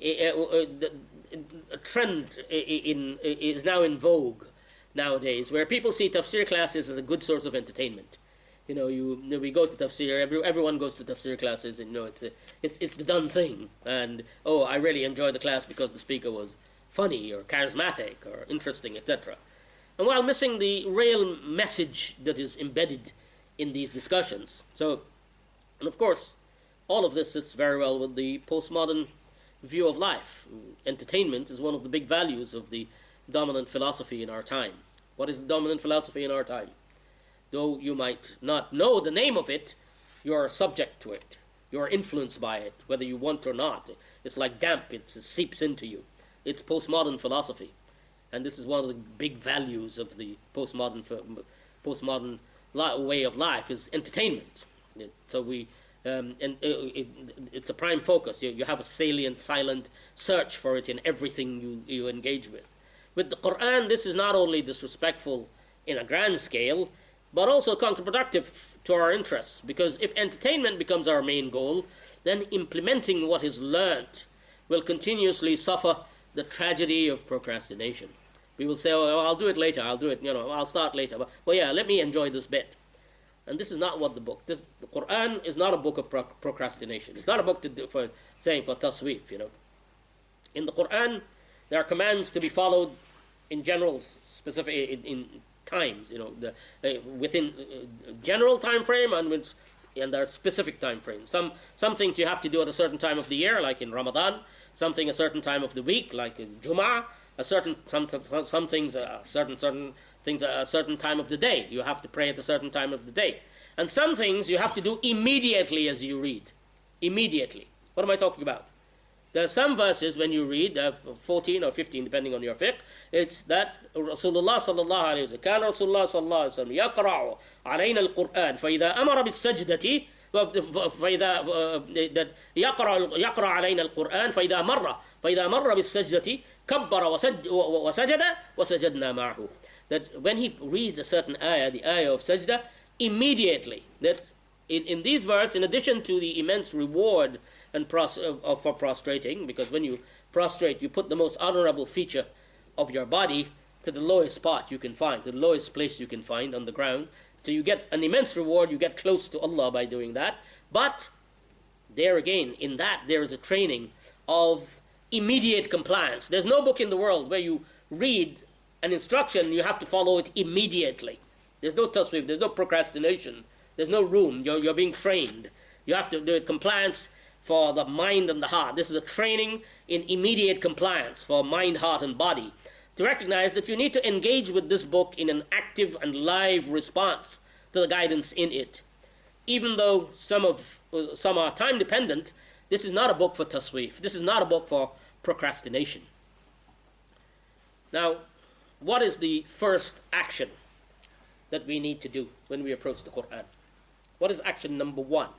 a trend in, is now in vogue nowadays, where people see tafsir classes as a good source of entertainment. You know, you, you know, we go to tafsir. Every, everyone goes to tafsir classes, and you know, it's a, it's it's the done thing. And oh, I really enjoyed the class because the speaker was funny or charismatic or interesting, et cetera. And while missing the real message that is embedded in these discussions. So, and of course, all of this sits very well with the postmodern view of life. Entertainment is one of the big values of the dominant philosophy in our time. What is the dominant philosophy in our time? Though you might not know the name of it, you are subject to it. You are influenced by it, whether you want or not. It's like damp, it seeps into you. It's postmodern philosophy. And this is one of the big values of the postmodern postmodern way of life, is entertainment. So we Um, and it, it, it's a prime focus. You, you have a salient, silent search for it in everything you, you engage with. With the Quran, this is not only disrespectful in a grand scale, but also counterproductive to our interests. Because if entertainment becomes our main goal, then implementing what is learnt will continuously suffer the tragedy of procrastination. We will say, oh, I'll do it later, I'll do it, you know, I'll start later. But, well, yeah, let me enjoy this bit. And this is not what the book, this, the Quran is not a book of pro- procrastination. It's not a book to do for saying for tasweef, you know. In the Quran, there are commands to be followed in general, specific, in, in times, you know, the, uh, within uh, general time frame and with, and there are specific time frames. Some, some things you have to do at a certain time of the year, like in Ramadan, something a certain time of the week, like in Jum'ah, a certain, some, some things, a certain, certain, things at a certain time of the day. You have to pray at a certain time of the day. And some things you have to do immediately as you read. Immediately. What am I talking about? There are some verses when you read, uh, fourteen or fifteen, depending on your fiqh, it's that Rasulullah sallallahu alayhi wa sallam, كان رسول الله صلى الله عليه وسلم يقرأ علينا القرآن فإذا أمر بالسجدة فإذا that يقرأ يقرأ علينا القرآن فإذا مر فإذا مر بالسجدة كبر وسجد وسجدنا معه. That when he reads a certain ayah, the ayah of sajda, immediately, that in, in these verses, in addition to the immense reward and pros, uh, for prostrating, because when you prostrate, you put the most honorable feature of your body to the lowest spot you can find, to the lowest place you can find on the ground, so you get an immense reward, you get close to Allah by doing that. But there again, in that, there is a training of immediate compliance. There's no book in the world where you read an instruction, you have to follow it immediately. There's no tasweef, there's no procrastination, there's no room, you're, you're being trained. You have to do it compliance for the mind and the heart. This is a training in immediate compliance for mind, heart, and body. To recognize that you need to engage with this book in an active and live response to the guidance in it. Even though some of some are time dependent, this is not a book for tasweef. This is not a book for procrastination. Now, what is the first action that we need to do when we approach the Quran? What is action number one?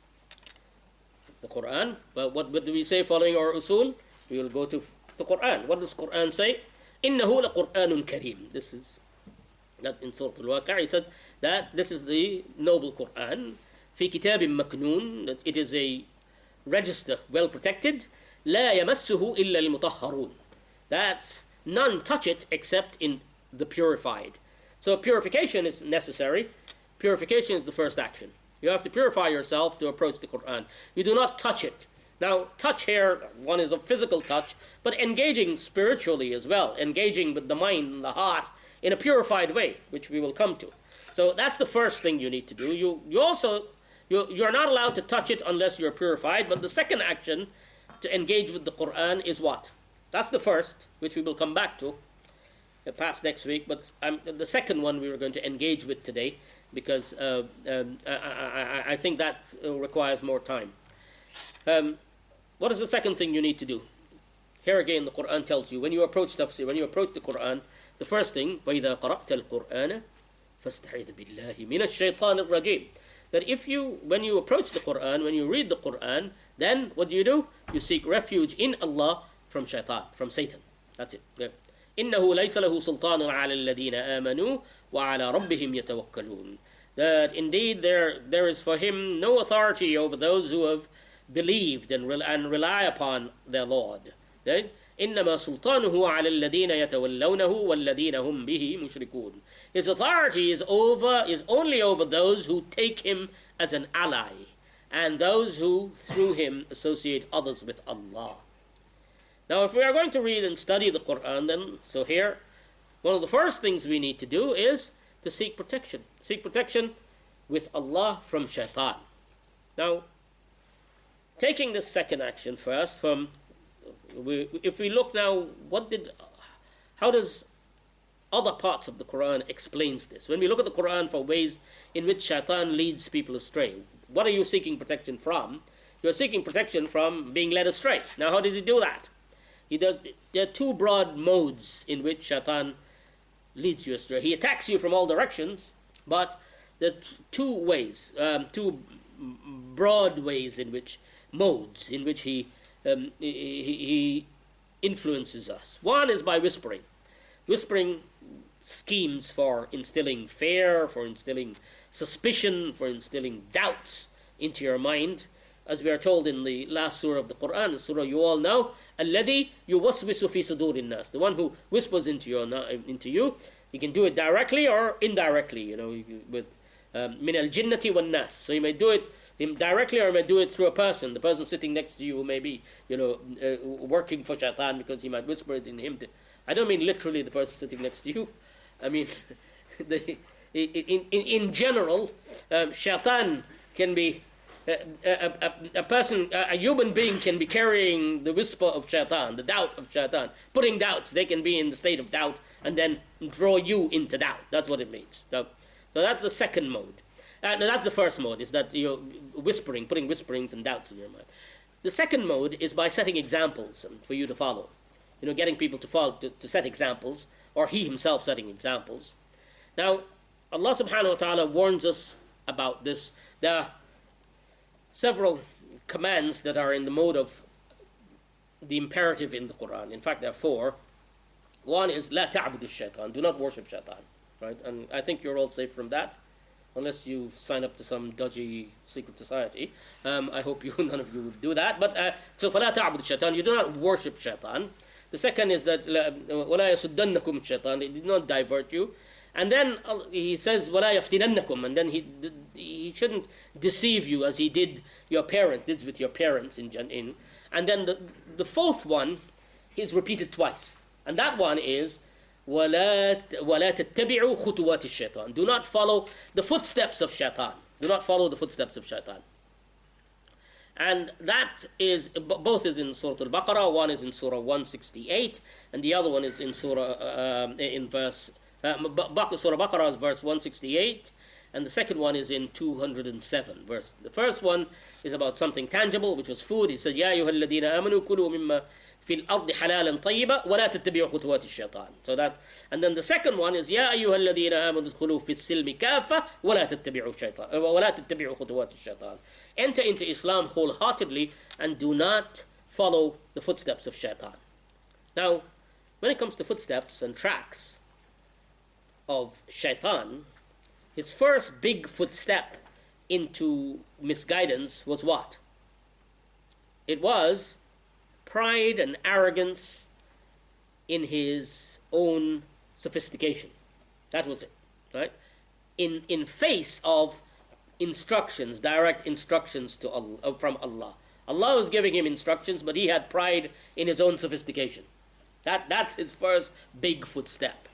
The Quran, well, what, what do we say following our usul? We will go to the Quran. What does Quran say? إِنَّهُ لَقُرْآنٌ كَرِيمٌ. This is, that in Surah Al-Waqi'ah, he said that this is the noble Quran. فِي كِتَابٍ مَكْنُونَ, that it is a register, well protected. لَا يَمَسُّهُ إِلَّا الْمُطَهَّرُونَ, that none touch it except in the purified. So purification is necessary. Purification is the first action. You have to purify yourself to approach the Quran. You do not touch it. Now, touch here, one is a physical touch, but engaging spiritually as well, engaging with the mind and the heart in a purified way, which we will come to. So that's the first thing you need to do. You you also, you, you're not allowed to touch it unless you're purified, but the second action to engage with the Quran is what? That's the first, which we will come back to, uh, perhaps next week, but um, the second one we were going to engage with today, because uh, um, I, I, I think that uh, requires more time. Um, what is the second thing you need to do? Here again, the Quran tells you, when you approach tafsir, when you approach the Quran, the first thing, وَإِذَا قَرَأْتَ الْقُرْآنَ فَاسْتَعِذْ بِاللَّهِ مِنَ الشَّيْطَانِ الرَّجِيمِ. That if you, when you approach the Quran, when you read the Quran, then what do you do? You seek refuge in Allah from shaitan, from Satan. That's it. There. إِنَّهُ لَيْسَ لَهُ سُلْطَانٌ عَلَى الَّذِينَ آمَنُوا وَعَلَى رَبِّهِمْ يَتَوَكَّلُونَ. That indeed there there is for him no authority over those who have believed and, re- and rely upon their Lord. Right? إِنَّمَا سُلْطَانُهُ عَلَى الَّذِينَ يَتَوَلَّوْنَهُ وَالَّذِينَ هُمْ بِهِ مُشْرِكُونَ. His authority is over is only over those who take him as an ally, and those who through him associate others with Allah. Now, if we are going to read and study the Quran, then, so here, one of the first things we need to do is to seek protection. Seek protection with Allah from shaitan. Now, taking this second action first, from, we, if we look now, what did, how does other parts of the Quran explains this? When we look at the Quran for ways in which shaitan leads people astray, what are you seeking protection from? You're seeking protection from being led astray. Now, how does he do that? He does. There are two broad modes in which shaitan leads you astray. He attacks you from all directions, but there are two ways, um, two broad ways in which, modes in which he, um, he, he influences us. One is by whispering. Whispering schemes for instilling fear, for instilling suspicion, for instilling doubts into your mind. As we are told in the last surah of the Quran, the surah you all know, الَّذِي يُوَسْوِسُ فِي صُدُورِ النَّاسِ, the one who whispers into, your, into you. You can do it directly or indirectly, you know, with مِنَ الْجِنَّةِ وَالنَّاسِ. So you may do it directly or you may do it through a person. The person sitting next to you who may be, you know, uh, working for shaitan because he might whisper it in him. To, I don't mean literally the person sitting next to you. I mean, the, in, in, in general, um, shaitan can be, uh, a, a, a person, a human being can be carrying the whisper of shaitan, the doubt of shaitan, putting doubts. They can be in the state of doubt and then draw you into doubt. That's what it means. So, so that's the second mode. Uh, no, that's the first mode, is that you're whispering, putting whisperings and doubts in your mind. The second mode is by setting examples for you to follow. You know, getting people to follow, to, to set examples, or he himself setting examples. Now, Allah subhanahu wa ta'ala warns us about this. There are several commands that are in the mode of the imperative in the Quran. In fact, there are four. One is, La ta'budu shaitan, do not worship shaitan. Right? And I think you're all safe from that, unless you sign up to some dodgy secret society. Um, I hope you, none of you would do that. But uh, so, فَلَا تَعْبُدُ الشَّيْطَانِ, you do not worship shaitan. The second is that وَلَا يَسُدَّنَّكُمْ الشَّيْطَانِ, it did not divert you. And then uh, he says وَلَا يَفْتِنَنَّكُمْ, and then he he shouldn't deceive you as he did your parent, did with your parents in in. And then the the fourth one is repeated twice, and that one is وَلَا وَلَا تَتَّبِعُوا خُطُوَاتِ الشَّيْطَانِ, do not follow the footsteps of shaitan. Do not follow the footsteps of shaitan. And that is, both is in Surah Al-Baqarah, one is in Surah one sixty-eight, and the other one is in Surah, uh, in verse, uh, Surah Baqarah is verse one sixty-eight, and the second one is in two hundred seven verse. The first one is about something tangible, which was food. He said, يَا أَيُّهَا الَّذِينَ آمَنُوا كُلُوا مِمَّا فِي الْأَرْضِ حَلَالًا طَيِّبًا وَلَا تَتَّبِعُوا خُطُوَاتِ الشَّيْطَانِ. So that, and then the second one is يَا أَيُّهَا الَّذِينَ آمَنُوا ادْخُلُوا فِي السِّلْمِ كَافَّةً وَلَا تَتَّبِعُوا الشَّيْطَانَ وَلَا تَتَّبِعُوا خُطُوَاتِ الشَّيْطَانِ. Enter into Islam wholeheartedly and do not follow the footsteps of shaitan. Now, when it comes to footsteps and tracks of shaitan, his first big footstep into misguidance was what? It was pride and arrogance in his own sophistication. That was it, right? In in face of instructions, direct instructions to Allah, from Allah. Allah was giving him instructions, but he had pride in his own sophistication. That that's his first big footstep.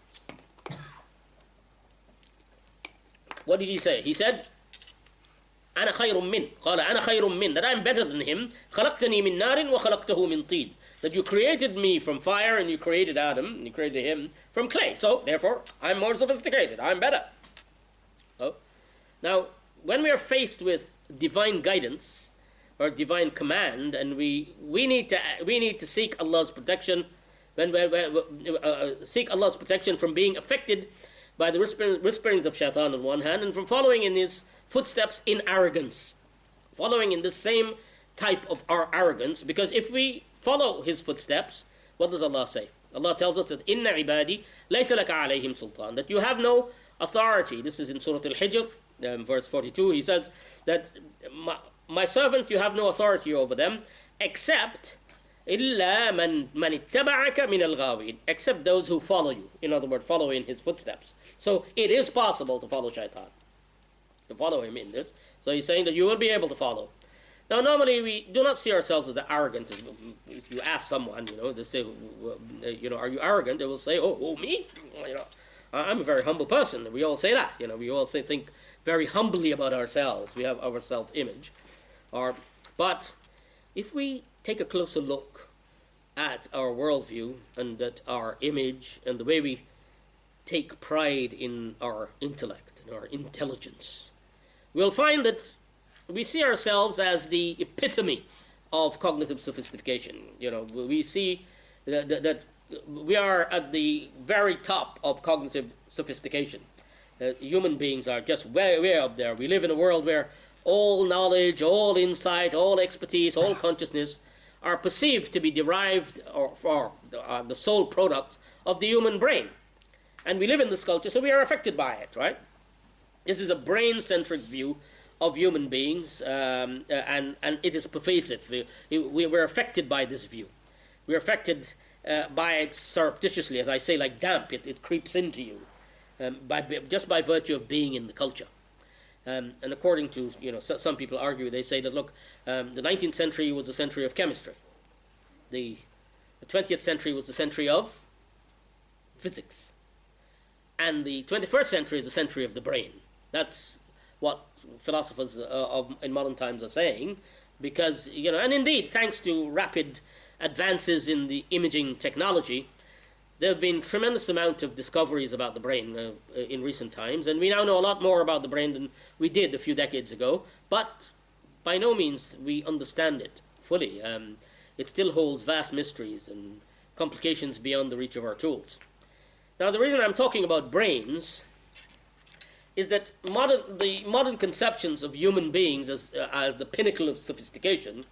What did he say? He said, أنا خير من. قال أنا خير من. That I'm better than him. خلقتني من نار وخلقته من طين. That you created me from fire and you created Adam and you created him from clay. So therefore, I'm more sophisticated. I'm better. Oh. Now, when we are faced with divine guidance or divine command, and we we need to we need to seek Allah's protection, when we uh, seek Allah's protection from being affected by the whisperings of shaitan on one hand, and from following in his footsteps in arrogance, following in the same type of our arrogance. Because if we follow his footsteps, what does Allah say? Allah tells us that inna ibadi laysa laka alayhim sultan, that you have no authority. This is in Surah Al-Hijr. Um, verse forty-two, he says that my, my servant, you have no authority over them, except إِلَّا مَنْ مَنِ اتَّبَعَكَ مِنَ الْغَاوِينَ, except those who follow you. In other words, follow in his footsteps. So it is possible to follow shaitan, to follow him in this. So he's saying that you will be able to follow. Now, normally we do not see ourselves as the arrogant. If you ask someone, you know, they say, you know, are you arrogant? They will say, oh, oh, me? You know, I'm a very humble person. We all say that. You know, we all say, think very humbly about ourselves. We have our self-image. Or, but if we take a closer look at our worldview and at our image and the way we take pride in our intellect and our intelligence, we'll find that we see ourselves as the epitome of cognitive sophistication. You know, we see that, that, that we are at the very top of cognitive sophistication. Uh, human beings are just way, way up there. We live in a world where all knowledge, all insight, all expertise, all consciousness are perceived to be derived or, or uh, the sole products of the human brain. And we live in this culture, so we are affected by it, right? This is a brain-centric view of human beings, um, uh, and, and it is pervasive. We, we, we're affected by this view. We're affected uh, by it surreptitiously, as I say, like damp. It, it creeps into you um, by, just by virtue of being in the culture. Um, and according to, you know, so, some people argue, they say that, look, um, the nineteenth century was the century of chemistry. The, the twentieth century was the century of physics. And the twenty-first century is the century of the brain. That's what philosophers uh, of, in modern times are saying, because, you know, and indeed, thanks to rapid advances in the imaging technology, there have been tremendous amount of discoveries about the brain uh, in recent times, and we now know a lot more about the brain than we did a few decades ago, but by no means we understand it fully. Um, it still holds vast mysteries and complications beyond the reach of our tools. Now, the reason I'm talking about brains is that modern, the modern conceptions of human beings as, uh, as the pinnacle of sophistication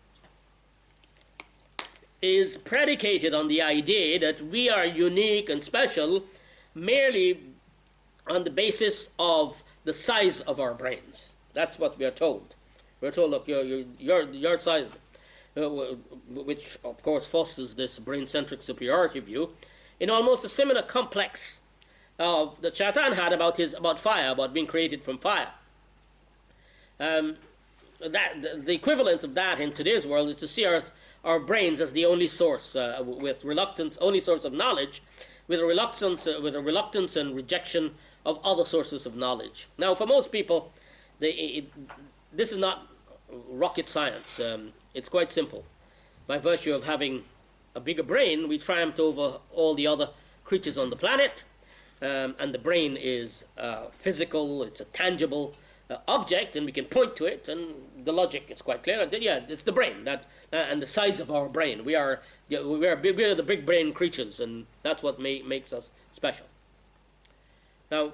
is predicated on the idea that we are unique and special merely on the basis of the size of our brains. That's what we are told. We're told, look, your, your, your, your size, uh, which of course fosters this brain-centric superiority view, in almost a similar complex uh, that Shaitan had about his about fire, about being created from fire. Um, that the, the equivalent of that in today's world is to see our our brains as the only source, uh, with reluctance, only source of knowledge, with a reluctance, uh, with a reluctance and rejection of other sources of knowledge. Now, for most people, they, it, this is not rocket science. Um, it's quite simple. By virtue of having a bigger brain, we triumphed over all the other creatures on the planet, um, and the brain is uh, physical, it's a tangible uh, object, and we can point to it, and the logic is quite clear. Yeah, it's the brain, that uh, and the size of our brain. We are yeah, we are we are the big brain creatures, and that's what may, makes us special. Now,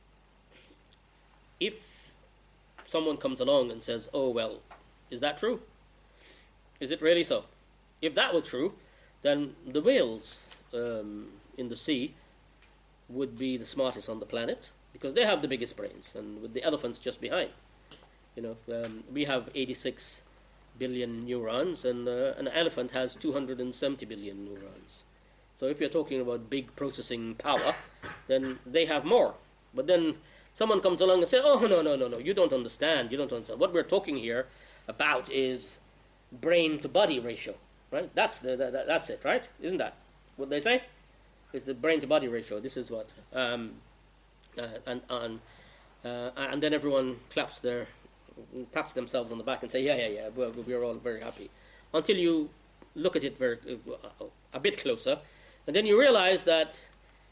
if someone comes along and says, "Oh well, is that true? Is it really so?" If that were true, then the whales um, in the sea would be the smartest on the planet, because they have the biggest brains, and with the elephants just behind. You know, um, we have eighty-six billion neurons, and uh, an elephant has two hundred seventy billion neurons. So if you're talking about big processing power, then they have more. But then someone comes along and says, "Oh no, no, no, no! You don't understand. You don't understand. What we're talking here about is brain to body ratio." Right? That's the, the, that's it, right? Isn't that what they say? Is the brain to body ratio? This is what, um, uh, and and uh, and then everyone claps their, taps themselves on the back and say, yeah, yeah, yeah. Well, we're all very happy, until you look at it very uh, a bit closer, and then you realize that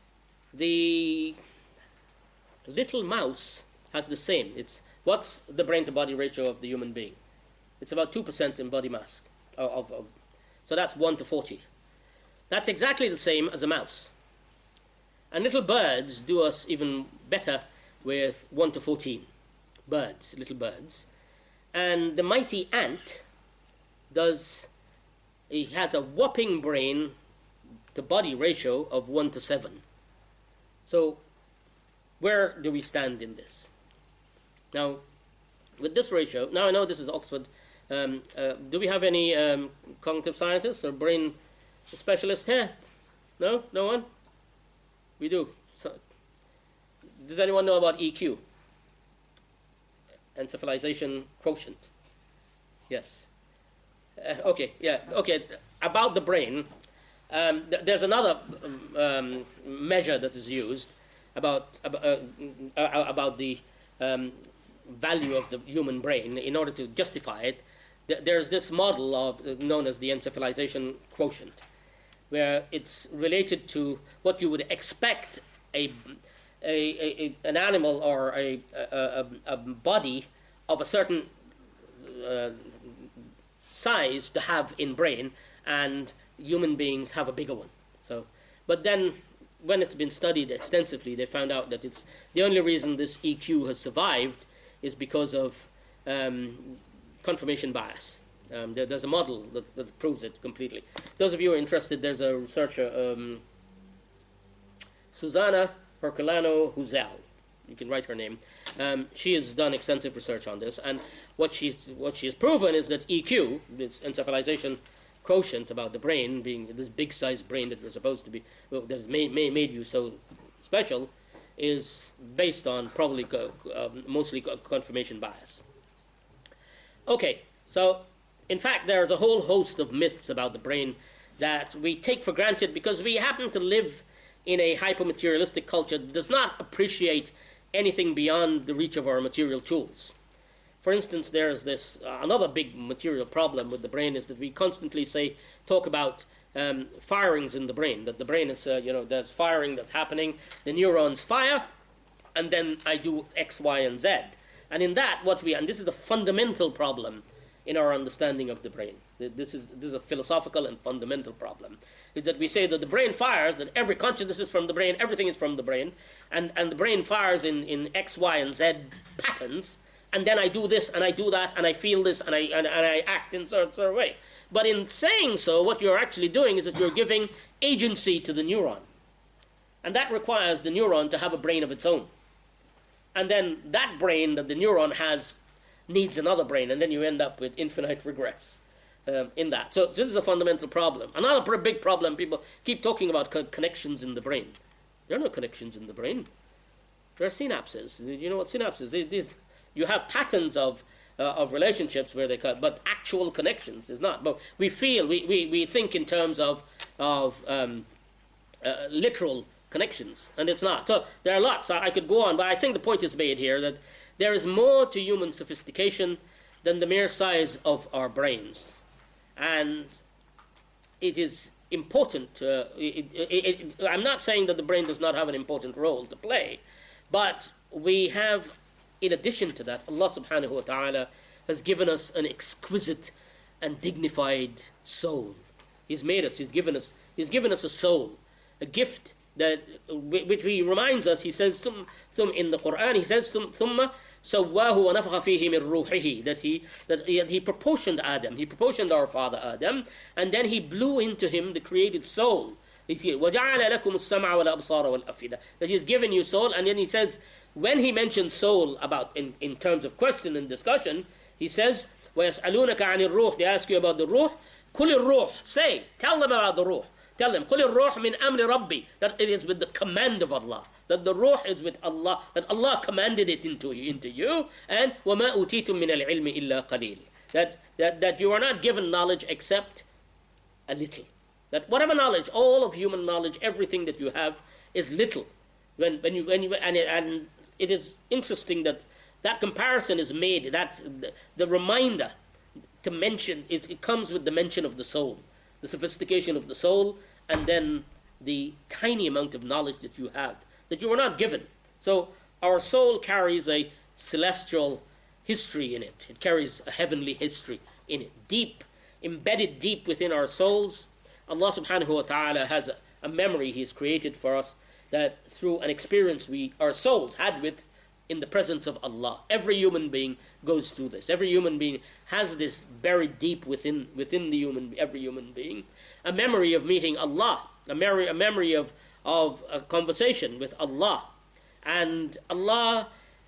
the little mouse has the same. It's what's the brain to body ratio of the human being? It's about two percent in body mass of. of, of So that's one to forty. That's exactly the same as a mouse. And little birds do us even better with one to fourteen. Birds, little birds. And the mighty ant does, he has a whopping brain to body ratio of one to seven. So where do we stand in this? Now, with this ratio, now I know this is Oxford. Um, uh, do we have any um, cognitive scientists or brain specialists here? No? No one? We do. So, does anyone know about E Q? Encephalization quotient. Yes. Uh, okay, yeah, okay. About the brain, um, th- there's another um, measure that is used about, uh, uh, about the um, value of the human brain in order to justify it. There's this model of known as the encephalization quotient, where it's related to what you would expect a, a, a an animal or a, a, a body of a certain uh, size to have in brain, and human beings have a bigger one. So, but then when it's been studied extensively, they found out that it's the only reason this E Q has survived is because of um, confirmation bias. Um, there, there's a model that, that proves it completely. Those of you who are interested, there's a researcher, um, Susanna Herculano Huzel. You can write her name. Um, she has done extensive research on this, and what she's what she has proven is that E Q, this encephalization quotient about the brain being this big-sized brain that we're supposed to be, well, that made, made made you so special, is based on probably co- um, mostly co- confirmation bias. Okay, so in fact, there's a whole host of myths about the brain that we take for granted because we happen to live in a hyper-materialistic culture that does not appreciate anything beyond the reach of our material tools. For instance, there's this uh, another big material problem with the brain is that we constantly say talk about um, firings in the brain. That the brain is, uh, you know, there's firing that's happening. The neurons fire, and then I do X, Y, and Z. And in that, what we and this is a fundamental problem in our understanding of the brain. This is this is a philosophical and fundamental problem. Is that we say that the brain fires, that every consciousness is from the brain, everything is from the brain, and, and the brain fires in, in X, Y, and Z patterns, and then I do this, and I do that, and I feel this, and I and, and I act in a certain, certain way. But in saying so, what you're actually doing is that you're giving agency to the neuron. And that requires the neuron to have a brain of its own. And then that brain that the neuron has needs another brain, and then you end up with infinite regress um, in that. So this is a fundamental problem. Another big problem, people keep talking about co- connections in the brain. There are no connections in the brain. There are synapses. You know what synapses? They, they, you have patterns of uh, of relationships where they cut, but actual connections is not. But we feel, we, we, we think in terms of, of um, uh, literal connections, and it's not. So there are lots. I, I could go on, but I think the point is made here that there is more to human sophistication than the mere size of our brains. And it is important. Uh, it, it, it, I'm not saying that the brain does not have an important role to play, but we have, in addition to that, Allah subhanahu wa ta'ala has given us an exquisite and dignified soul. He's made us, he's given us, he's given us a soul, a gift that, which he reminds us, he says thum, thum in the Quran, he says thum, thumma sawwahu wa nafakha fihi min ruhihi, that he that he, he proportioned Adam, he proportioned our father Adam, and then he blew into him the created soul. وَجَعَلَ لَكُمُ السَّمْعَ وَالْأَبْصَارَ وَالْأَفْئِدَةَ, that he has given you soul. And then he says, when he mentions soul about in, in terms of question and discussion, he says, وَيَسْأَلُونَكَ عَنِ الرُّوحِ, they ask you about the ruh. قُلِ الرُّوحِ, say, tell them about the ruh. Tell them, قُلِ الرُّوحِ مِنْ أَمْرِ رَبِّي, that it is with the command of Allah, that the ruh is with Allah, that Allah commanded it into you, into you, and وَمَا أُوتِيتُم مِّنَ الْعِلْمِ إِلَّا قَلِيلٍ, that, that, that you are not given knowledge except a little. That whatever knowledge, all of human knowledge, everything that you have is little. When when you when you and it, and it is interesting that that comparison is made. That the, the reminder to mention it, it comes with the mention of the soul, the sophistication of the soul, and then the tiny amount of knowledge that you have that you were not given. So our soul carries a celestial history in it. It carries a heavenly history in it, deep, embedded deep within our souls. Allah subhanahu wa ta'ala has a, a memory He's created for us that through an experience we, our souls had with in the presence of Allah. Every human being goes through this. Every human being has this buried deep within within the human every human being. A memory of meeting Allah, a memory a memory of, of a conversation with Allah. And Allah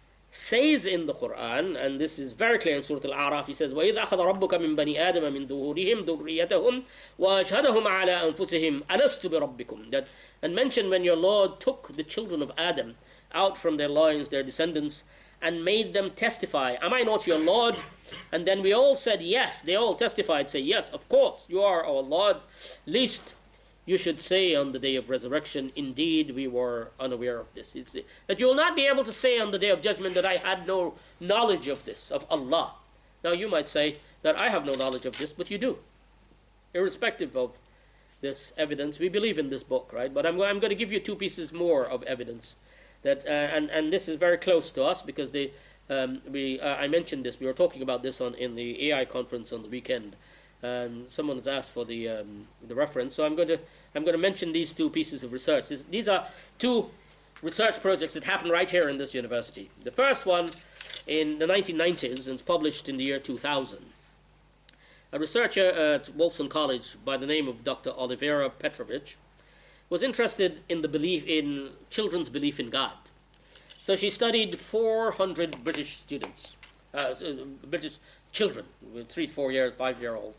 says in the Quran, and this is very clear in Surah Al-A'raf, He says, وَإِذْ أَخَذَ رَبُّكَ مِنْ بَنِي آدَمَ مِنْ ظُهُورِهِمْ ذُرِّيَّتَهُمْ وَأَشْهَدَهُمْ عَلَىٰ أَنفُسِهِمْ أَلَسْتُ بِرَبِّكُمْ, that, and mention when your Lord took the children of Adam out from their loins, their descendants, and made them testify, am I not your Lord? And then we all said yes. They all testified, say, yes, of course, you are our Lord. Least you should say on the day of resurrection, indeed we were unaware of this. It's, that you will not be able to say on the day of judgment that I had no knowledge of this, of Allah. Now you might say that I have no knowledge of this, but you do. Irrespective of this evidence, we believe in this book, right? But I'm, I'm going to give you two pieces more of evidence. That uh, and, and this is very close to us because they, um, we uh, I mentioned this, we were talking about this on in the A I conference on the weekend. And someone has asked for the um, the reference, so I'm going to I'm going to mention these two pieces of research. These are two research projects that happen right here in this university. The first one in the nineteen nineties and published in the year two thousand. A researcher at Wolfson College by the name of Doctor Olivera Petrovich was interested in the belief in children's belief in God. So she studied four hundred British students, uh, British children, with three, four years, five-year-old.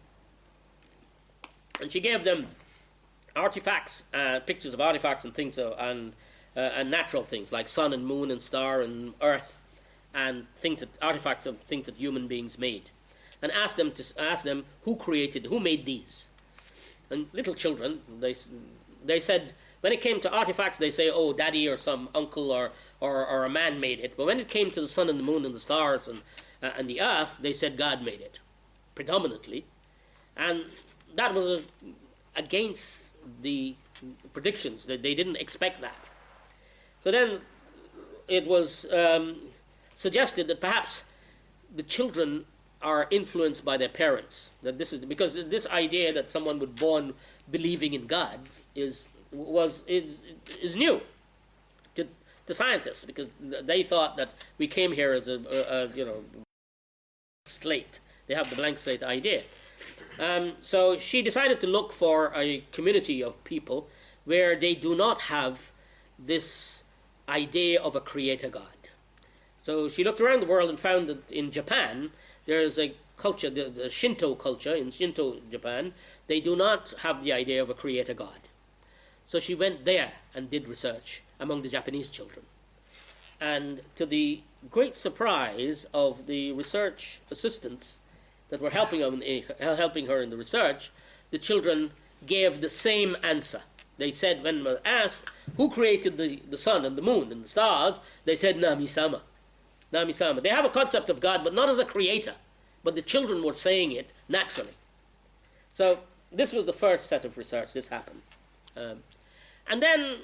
And she gave them artifacts, uh, pictures of artifacts and things, uh, and uh, and natural things like sun and moon and star and earth, and things that artifacts of things that human beings made, and asked them to ask them who created, who made these. And little children, they they said when it came to artifacts, they say, oh, daddy or some uncle or or, or a man made it. But when it came to the sun and the moon and the stars and uh, and the earth, they said God made it, predominantly, and that was a, against the predictions. That they didn't expect that. So then it was um, suggested that perhaps the children are influenced by their parents. That this is because this idea that someone was born believing in God is was is is new to to scientists, because they thought that we came here as a, a, a you know slate. They have the blank slate idea. Um, so she decided to look for a community of people where they do not have this idea of a creator God. So she looked around the world and found that in Japan there is a culture, the, the Shinto culture in Shinto Japan, they do not have the idea of a creator God. So she went there and did research among the Japanese children. And to the great surprise of the research assistants that were helping her, helping her in the research, the children gave the same answer. They said, when asked, who created the, the sun and the moon and the stars, they said, Nami-sama. Nami-sama. They have a concept of God, but not as a creator. But the children were saying it naturally. So this was the first set of research. This happened. Um, and then,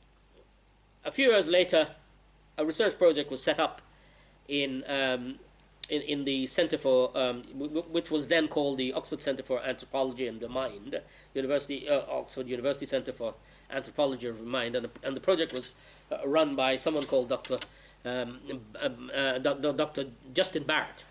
a few years later, a research project was set up in um, in, in the Centre for, um, w- which was then called the Oxford Centre for Anthropology and the Mind, University uh, Oxford University Centre for Anthropology of the Mind, and the, and the project was uh, run by someone called Doctor Um, uh, Doctor Justin Barrett.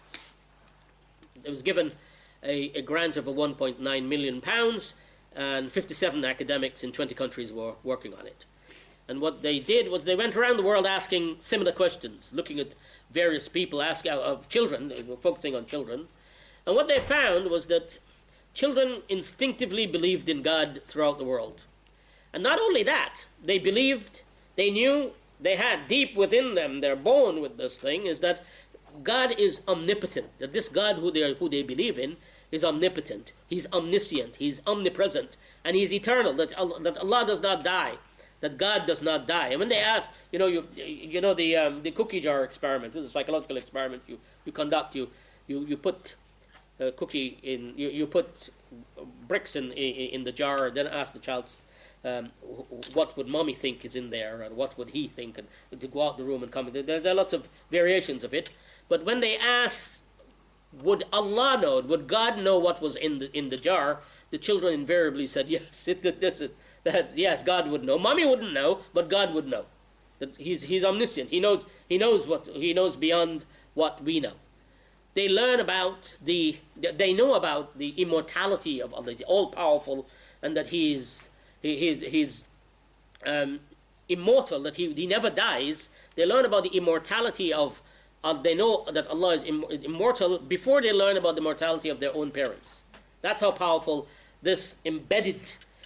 It was given a, a grant of a one point nine million pounds, and fifty-seven academics in twenty countries were working on it. And what they did was they went around the world asking similar questions, looking at various people, asking of children, they were focusing on children. And what they found was that children instinctively believed in God throughout the world. And not only that, they believed, they knew, they had deep within them, they're born with this thing, is that God is omnipotent, that this God who they, who they believe in is omnipotent, he's omniscient, he's omnipresent, and he's eternal, that Allah, that Allah does not die, that God does not die. And when they ask, you know, you you know the um, the cookie jar experiment, this is a psychological experiment you, you conduct, you you, you put a cookie in, you, you put bricks in, in, in the jar, then ask the child, Um, what would mommy think is in there, and what would he think, and to go out the room and come. There, there are lots of variations of it. But when they ask, would Allah know, would God know what was in the in the jar, the children invariably said, yes, it, this is, that, yes, God would know. Mommy wouldn't know, but God would know. That he's he's omniscient. He knows he knows what he knows beyond what we know. They learn about the they know about the immortality of Allah, the all powerful, and that he is. He, he's he's um, immortal, that he, he never dies. They learn about the immortality of, uh, they know that Allah is Im- immortal before they learn about the mortality of their own parents. That's how powerful this embedded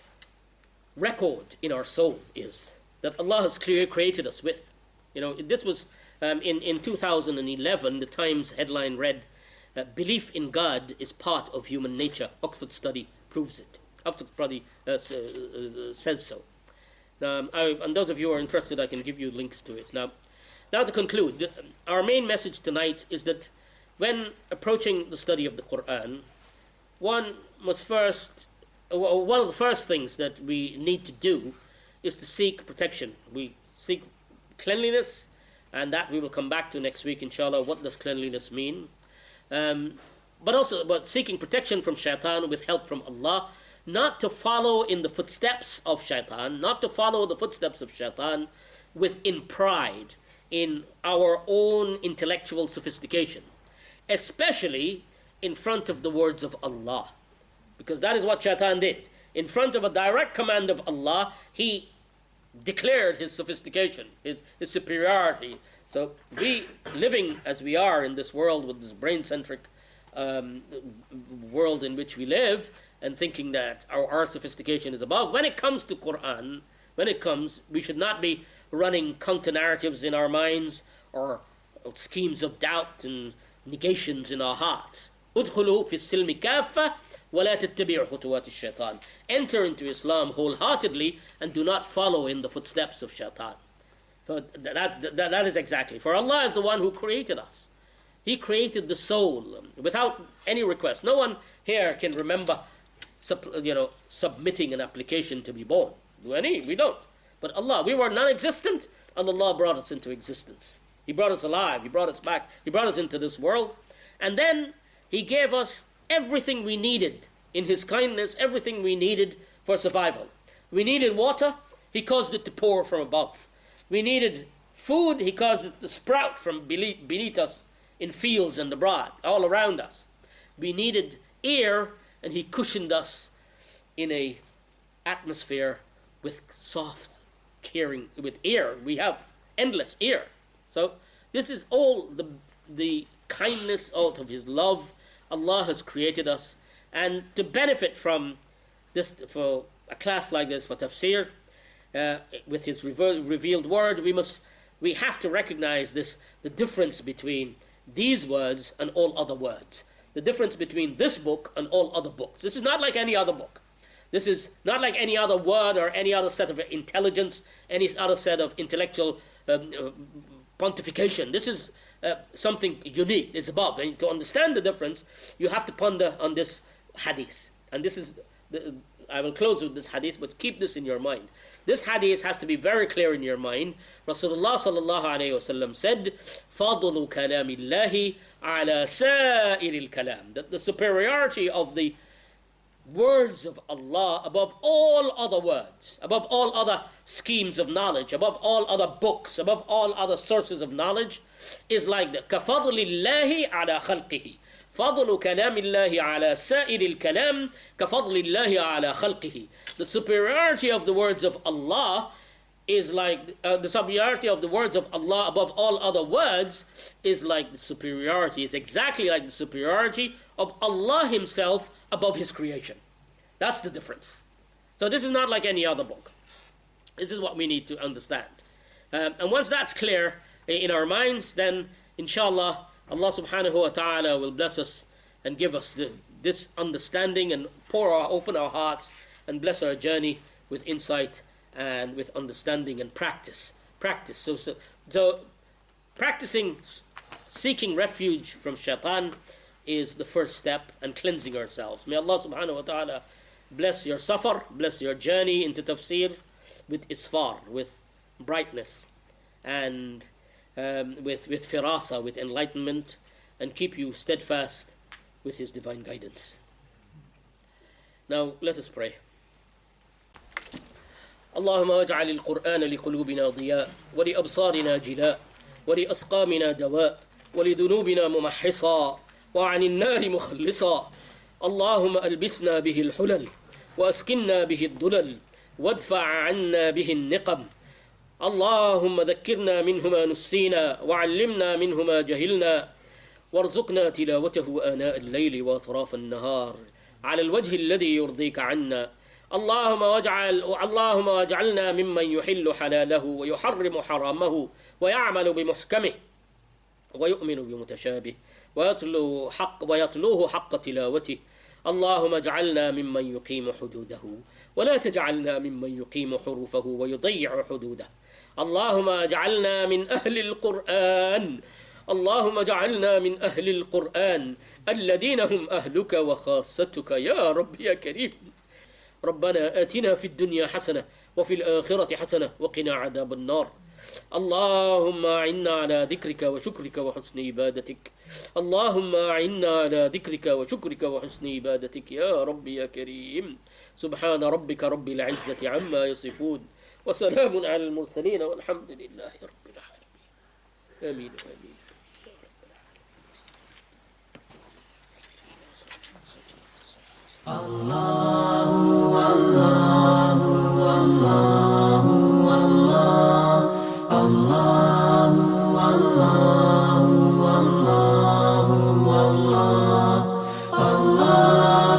record in our soul is, that Allah has clearly created us with. You know, this was, um, in, in two thousand eleven, the Times headline read, uh, belief in God is part of human nature. Oxford study proves it. Oxford study uh, uh, says so. Um, I, and those of you who are interested, I can give you links to it. Now, now to conclude, our main message tonight is that when approaching the study of the Quran, one must first, uh, one of the first things that we need to do is to seek protection. We seek cleanliness, and that we will come back to next week, inshallah. What does cleanliness mean? Um, but also, but seeking protection from shaitan with help from Allah, not to follow in the footsteps of shaitan, not to follow the footsteps of shaitan within pride, in our own intellectual sophistication, especially in front of the words of Allah. Because that is what Shaitan did. In front of a direct command of Allah, he declared his sophistication, his, his superiority. So we, living as we are in this world with this brain-centric um, world in which we live, and thinking that our, our sophistication is above, when it comes to Quran, when it comes, we should not be running counter-narratives in our minds or, or schemes of doubt and negations in our hearts. Udkhulu fi silmi kaffa wa la tattabi'u khutuwat ash-shaytan. Enter into Islam wholeheartedly and do not follow in the footsteps of Shaitan. So that, that, that is exactly. For Allah is the one who created us. He created the soul without any request. No one here can remember sub, you know, submitting an application to be born. Do any? We don't. But Allah, we were non-existent, and Allah brought us into existence. He brought us alive. He brought us back. He brought us into this world. And then He gave us everything we needed in His kindness, everything we needed for survival. We needed water. He caused it to pour from above. We needed food. He caused it to sprout from beneath, beneath us in fields and abroad, all around us. We needed air, and He cushioned us in a atmosphere with soft, caring, with air. We have endless air. So this is all the the kindness out of His love. Allah has created us, and to benefit from this, for a class like this, for tafsir, uh, with His rever- revealed word, we must, we have to recognize this, the difference between these words and all other words. The difference between this book and all other books. This is not like any other book. This is not like any other word or any other set of intelligence, any other set of intellectual um, uh, pontification. This is uh, something unique. It's above. And to understand the difference, you have to ponder on this hadith. And this is, the, I will close with this hadith, but keep this in your mind. This hadith has to be very clear in your mind. Rasulullah sallallahu alayhi wa sallam said, فَضْلُ كَلَامِ اللَّهِ عَلَى سَائِرِ الْكَلَامِ. That the superiority of the words of Allah above all other words, above all other schemes of knowledge, above all other books, above all other sources of knowledge, is like the كَفَضْلِ اللَّهِ عَلَى خَلْقِهِ. فضل كلام الله على سائر الكلام كفضل الله على خلقه. The superiority of the words of Allah is like uh, the superiority of the words of Allah above all other words is like the superiority. It's exactly like the superiority of Allah Himself above His creation. That's the difference. So this is not like any other book. This is what we need to understand. Um, and once that's clear in our minds, then inshallah Allah subhanahu wa ta'ala will bless us and give us the, this understanding and pour our, open our hearts and bless our journey with insight and with understanding and practice. Practice. So, so, so practicing, seeking refuge from shaitan is the first step, and cleansing ourselves. May Allah subhanahu wa ta'ala bless your safar, bless your journey into tafsir with isfar, with brightness, and Um, with, with firasa, with enlightenment, and keep you steadfast with His divine guidance. Now, let us pray. اللهم اجعل القرآن لقلوبنا ضياء ولأبصارنا جلاء ولأسقامنا دواء ولذنوبنا ممحصا وعن النار مخلصا. اللهم ألبسنا به الحلل وأسكنا به الدلل وادفع عنا به النقم. اللهم ذكرنا منه ما نسينا وعلمنا منه ما جهلنا وارزقنا تلاوته آناء الليل وأطراف النهار على الوجه الذي يرضيك عنا. اللهم واجعل اللهم واجعلنا ممن يحل حلاله ويحرم حرامه ويعمل بمحكمه ويؤمن بمتشابه ويتلو حق ويتلوه حق تلاوته. اللهم اجعلنا ممن يقيم حدوده ولا تجعلنا ممن يقيم حروفه ويضيع حدوده. اللهم اجعلنا من أهل القرآن اللهم اجعلنا من أهل القرآن الذين هم أهلك وخاصتك يا رب يا كريم. ربنا آتنا في الدنيا حسنة وفي الآخرة حسنة وقنا عذاب النار. اللهم أعنا على ذكرك وشكرك وحسن عبادتك. اللهم أعنا على ذكرك وشكرك وحسن عبادتك يا رب يا كريم. سبحان ربك رب العزة عما يصفون وسلام على المرسلين والحمد لله رب العالمين. آمين آمين. الله الله الله الله الله الله الله الله الله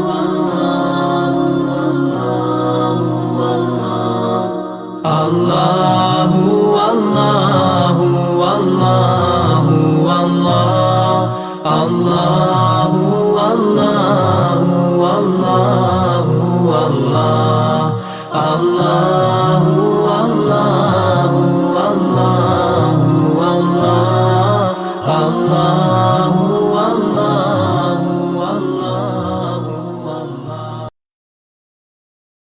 Allah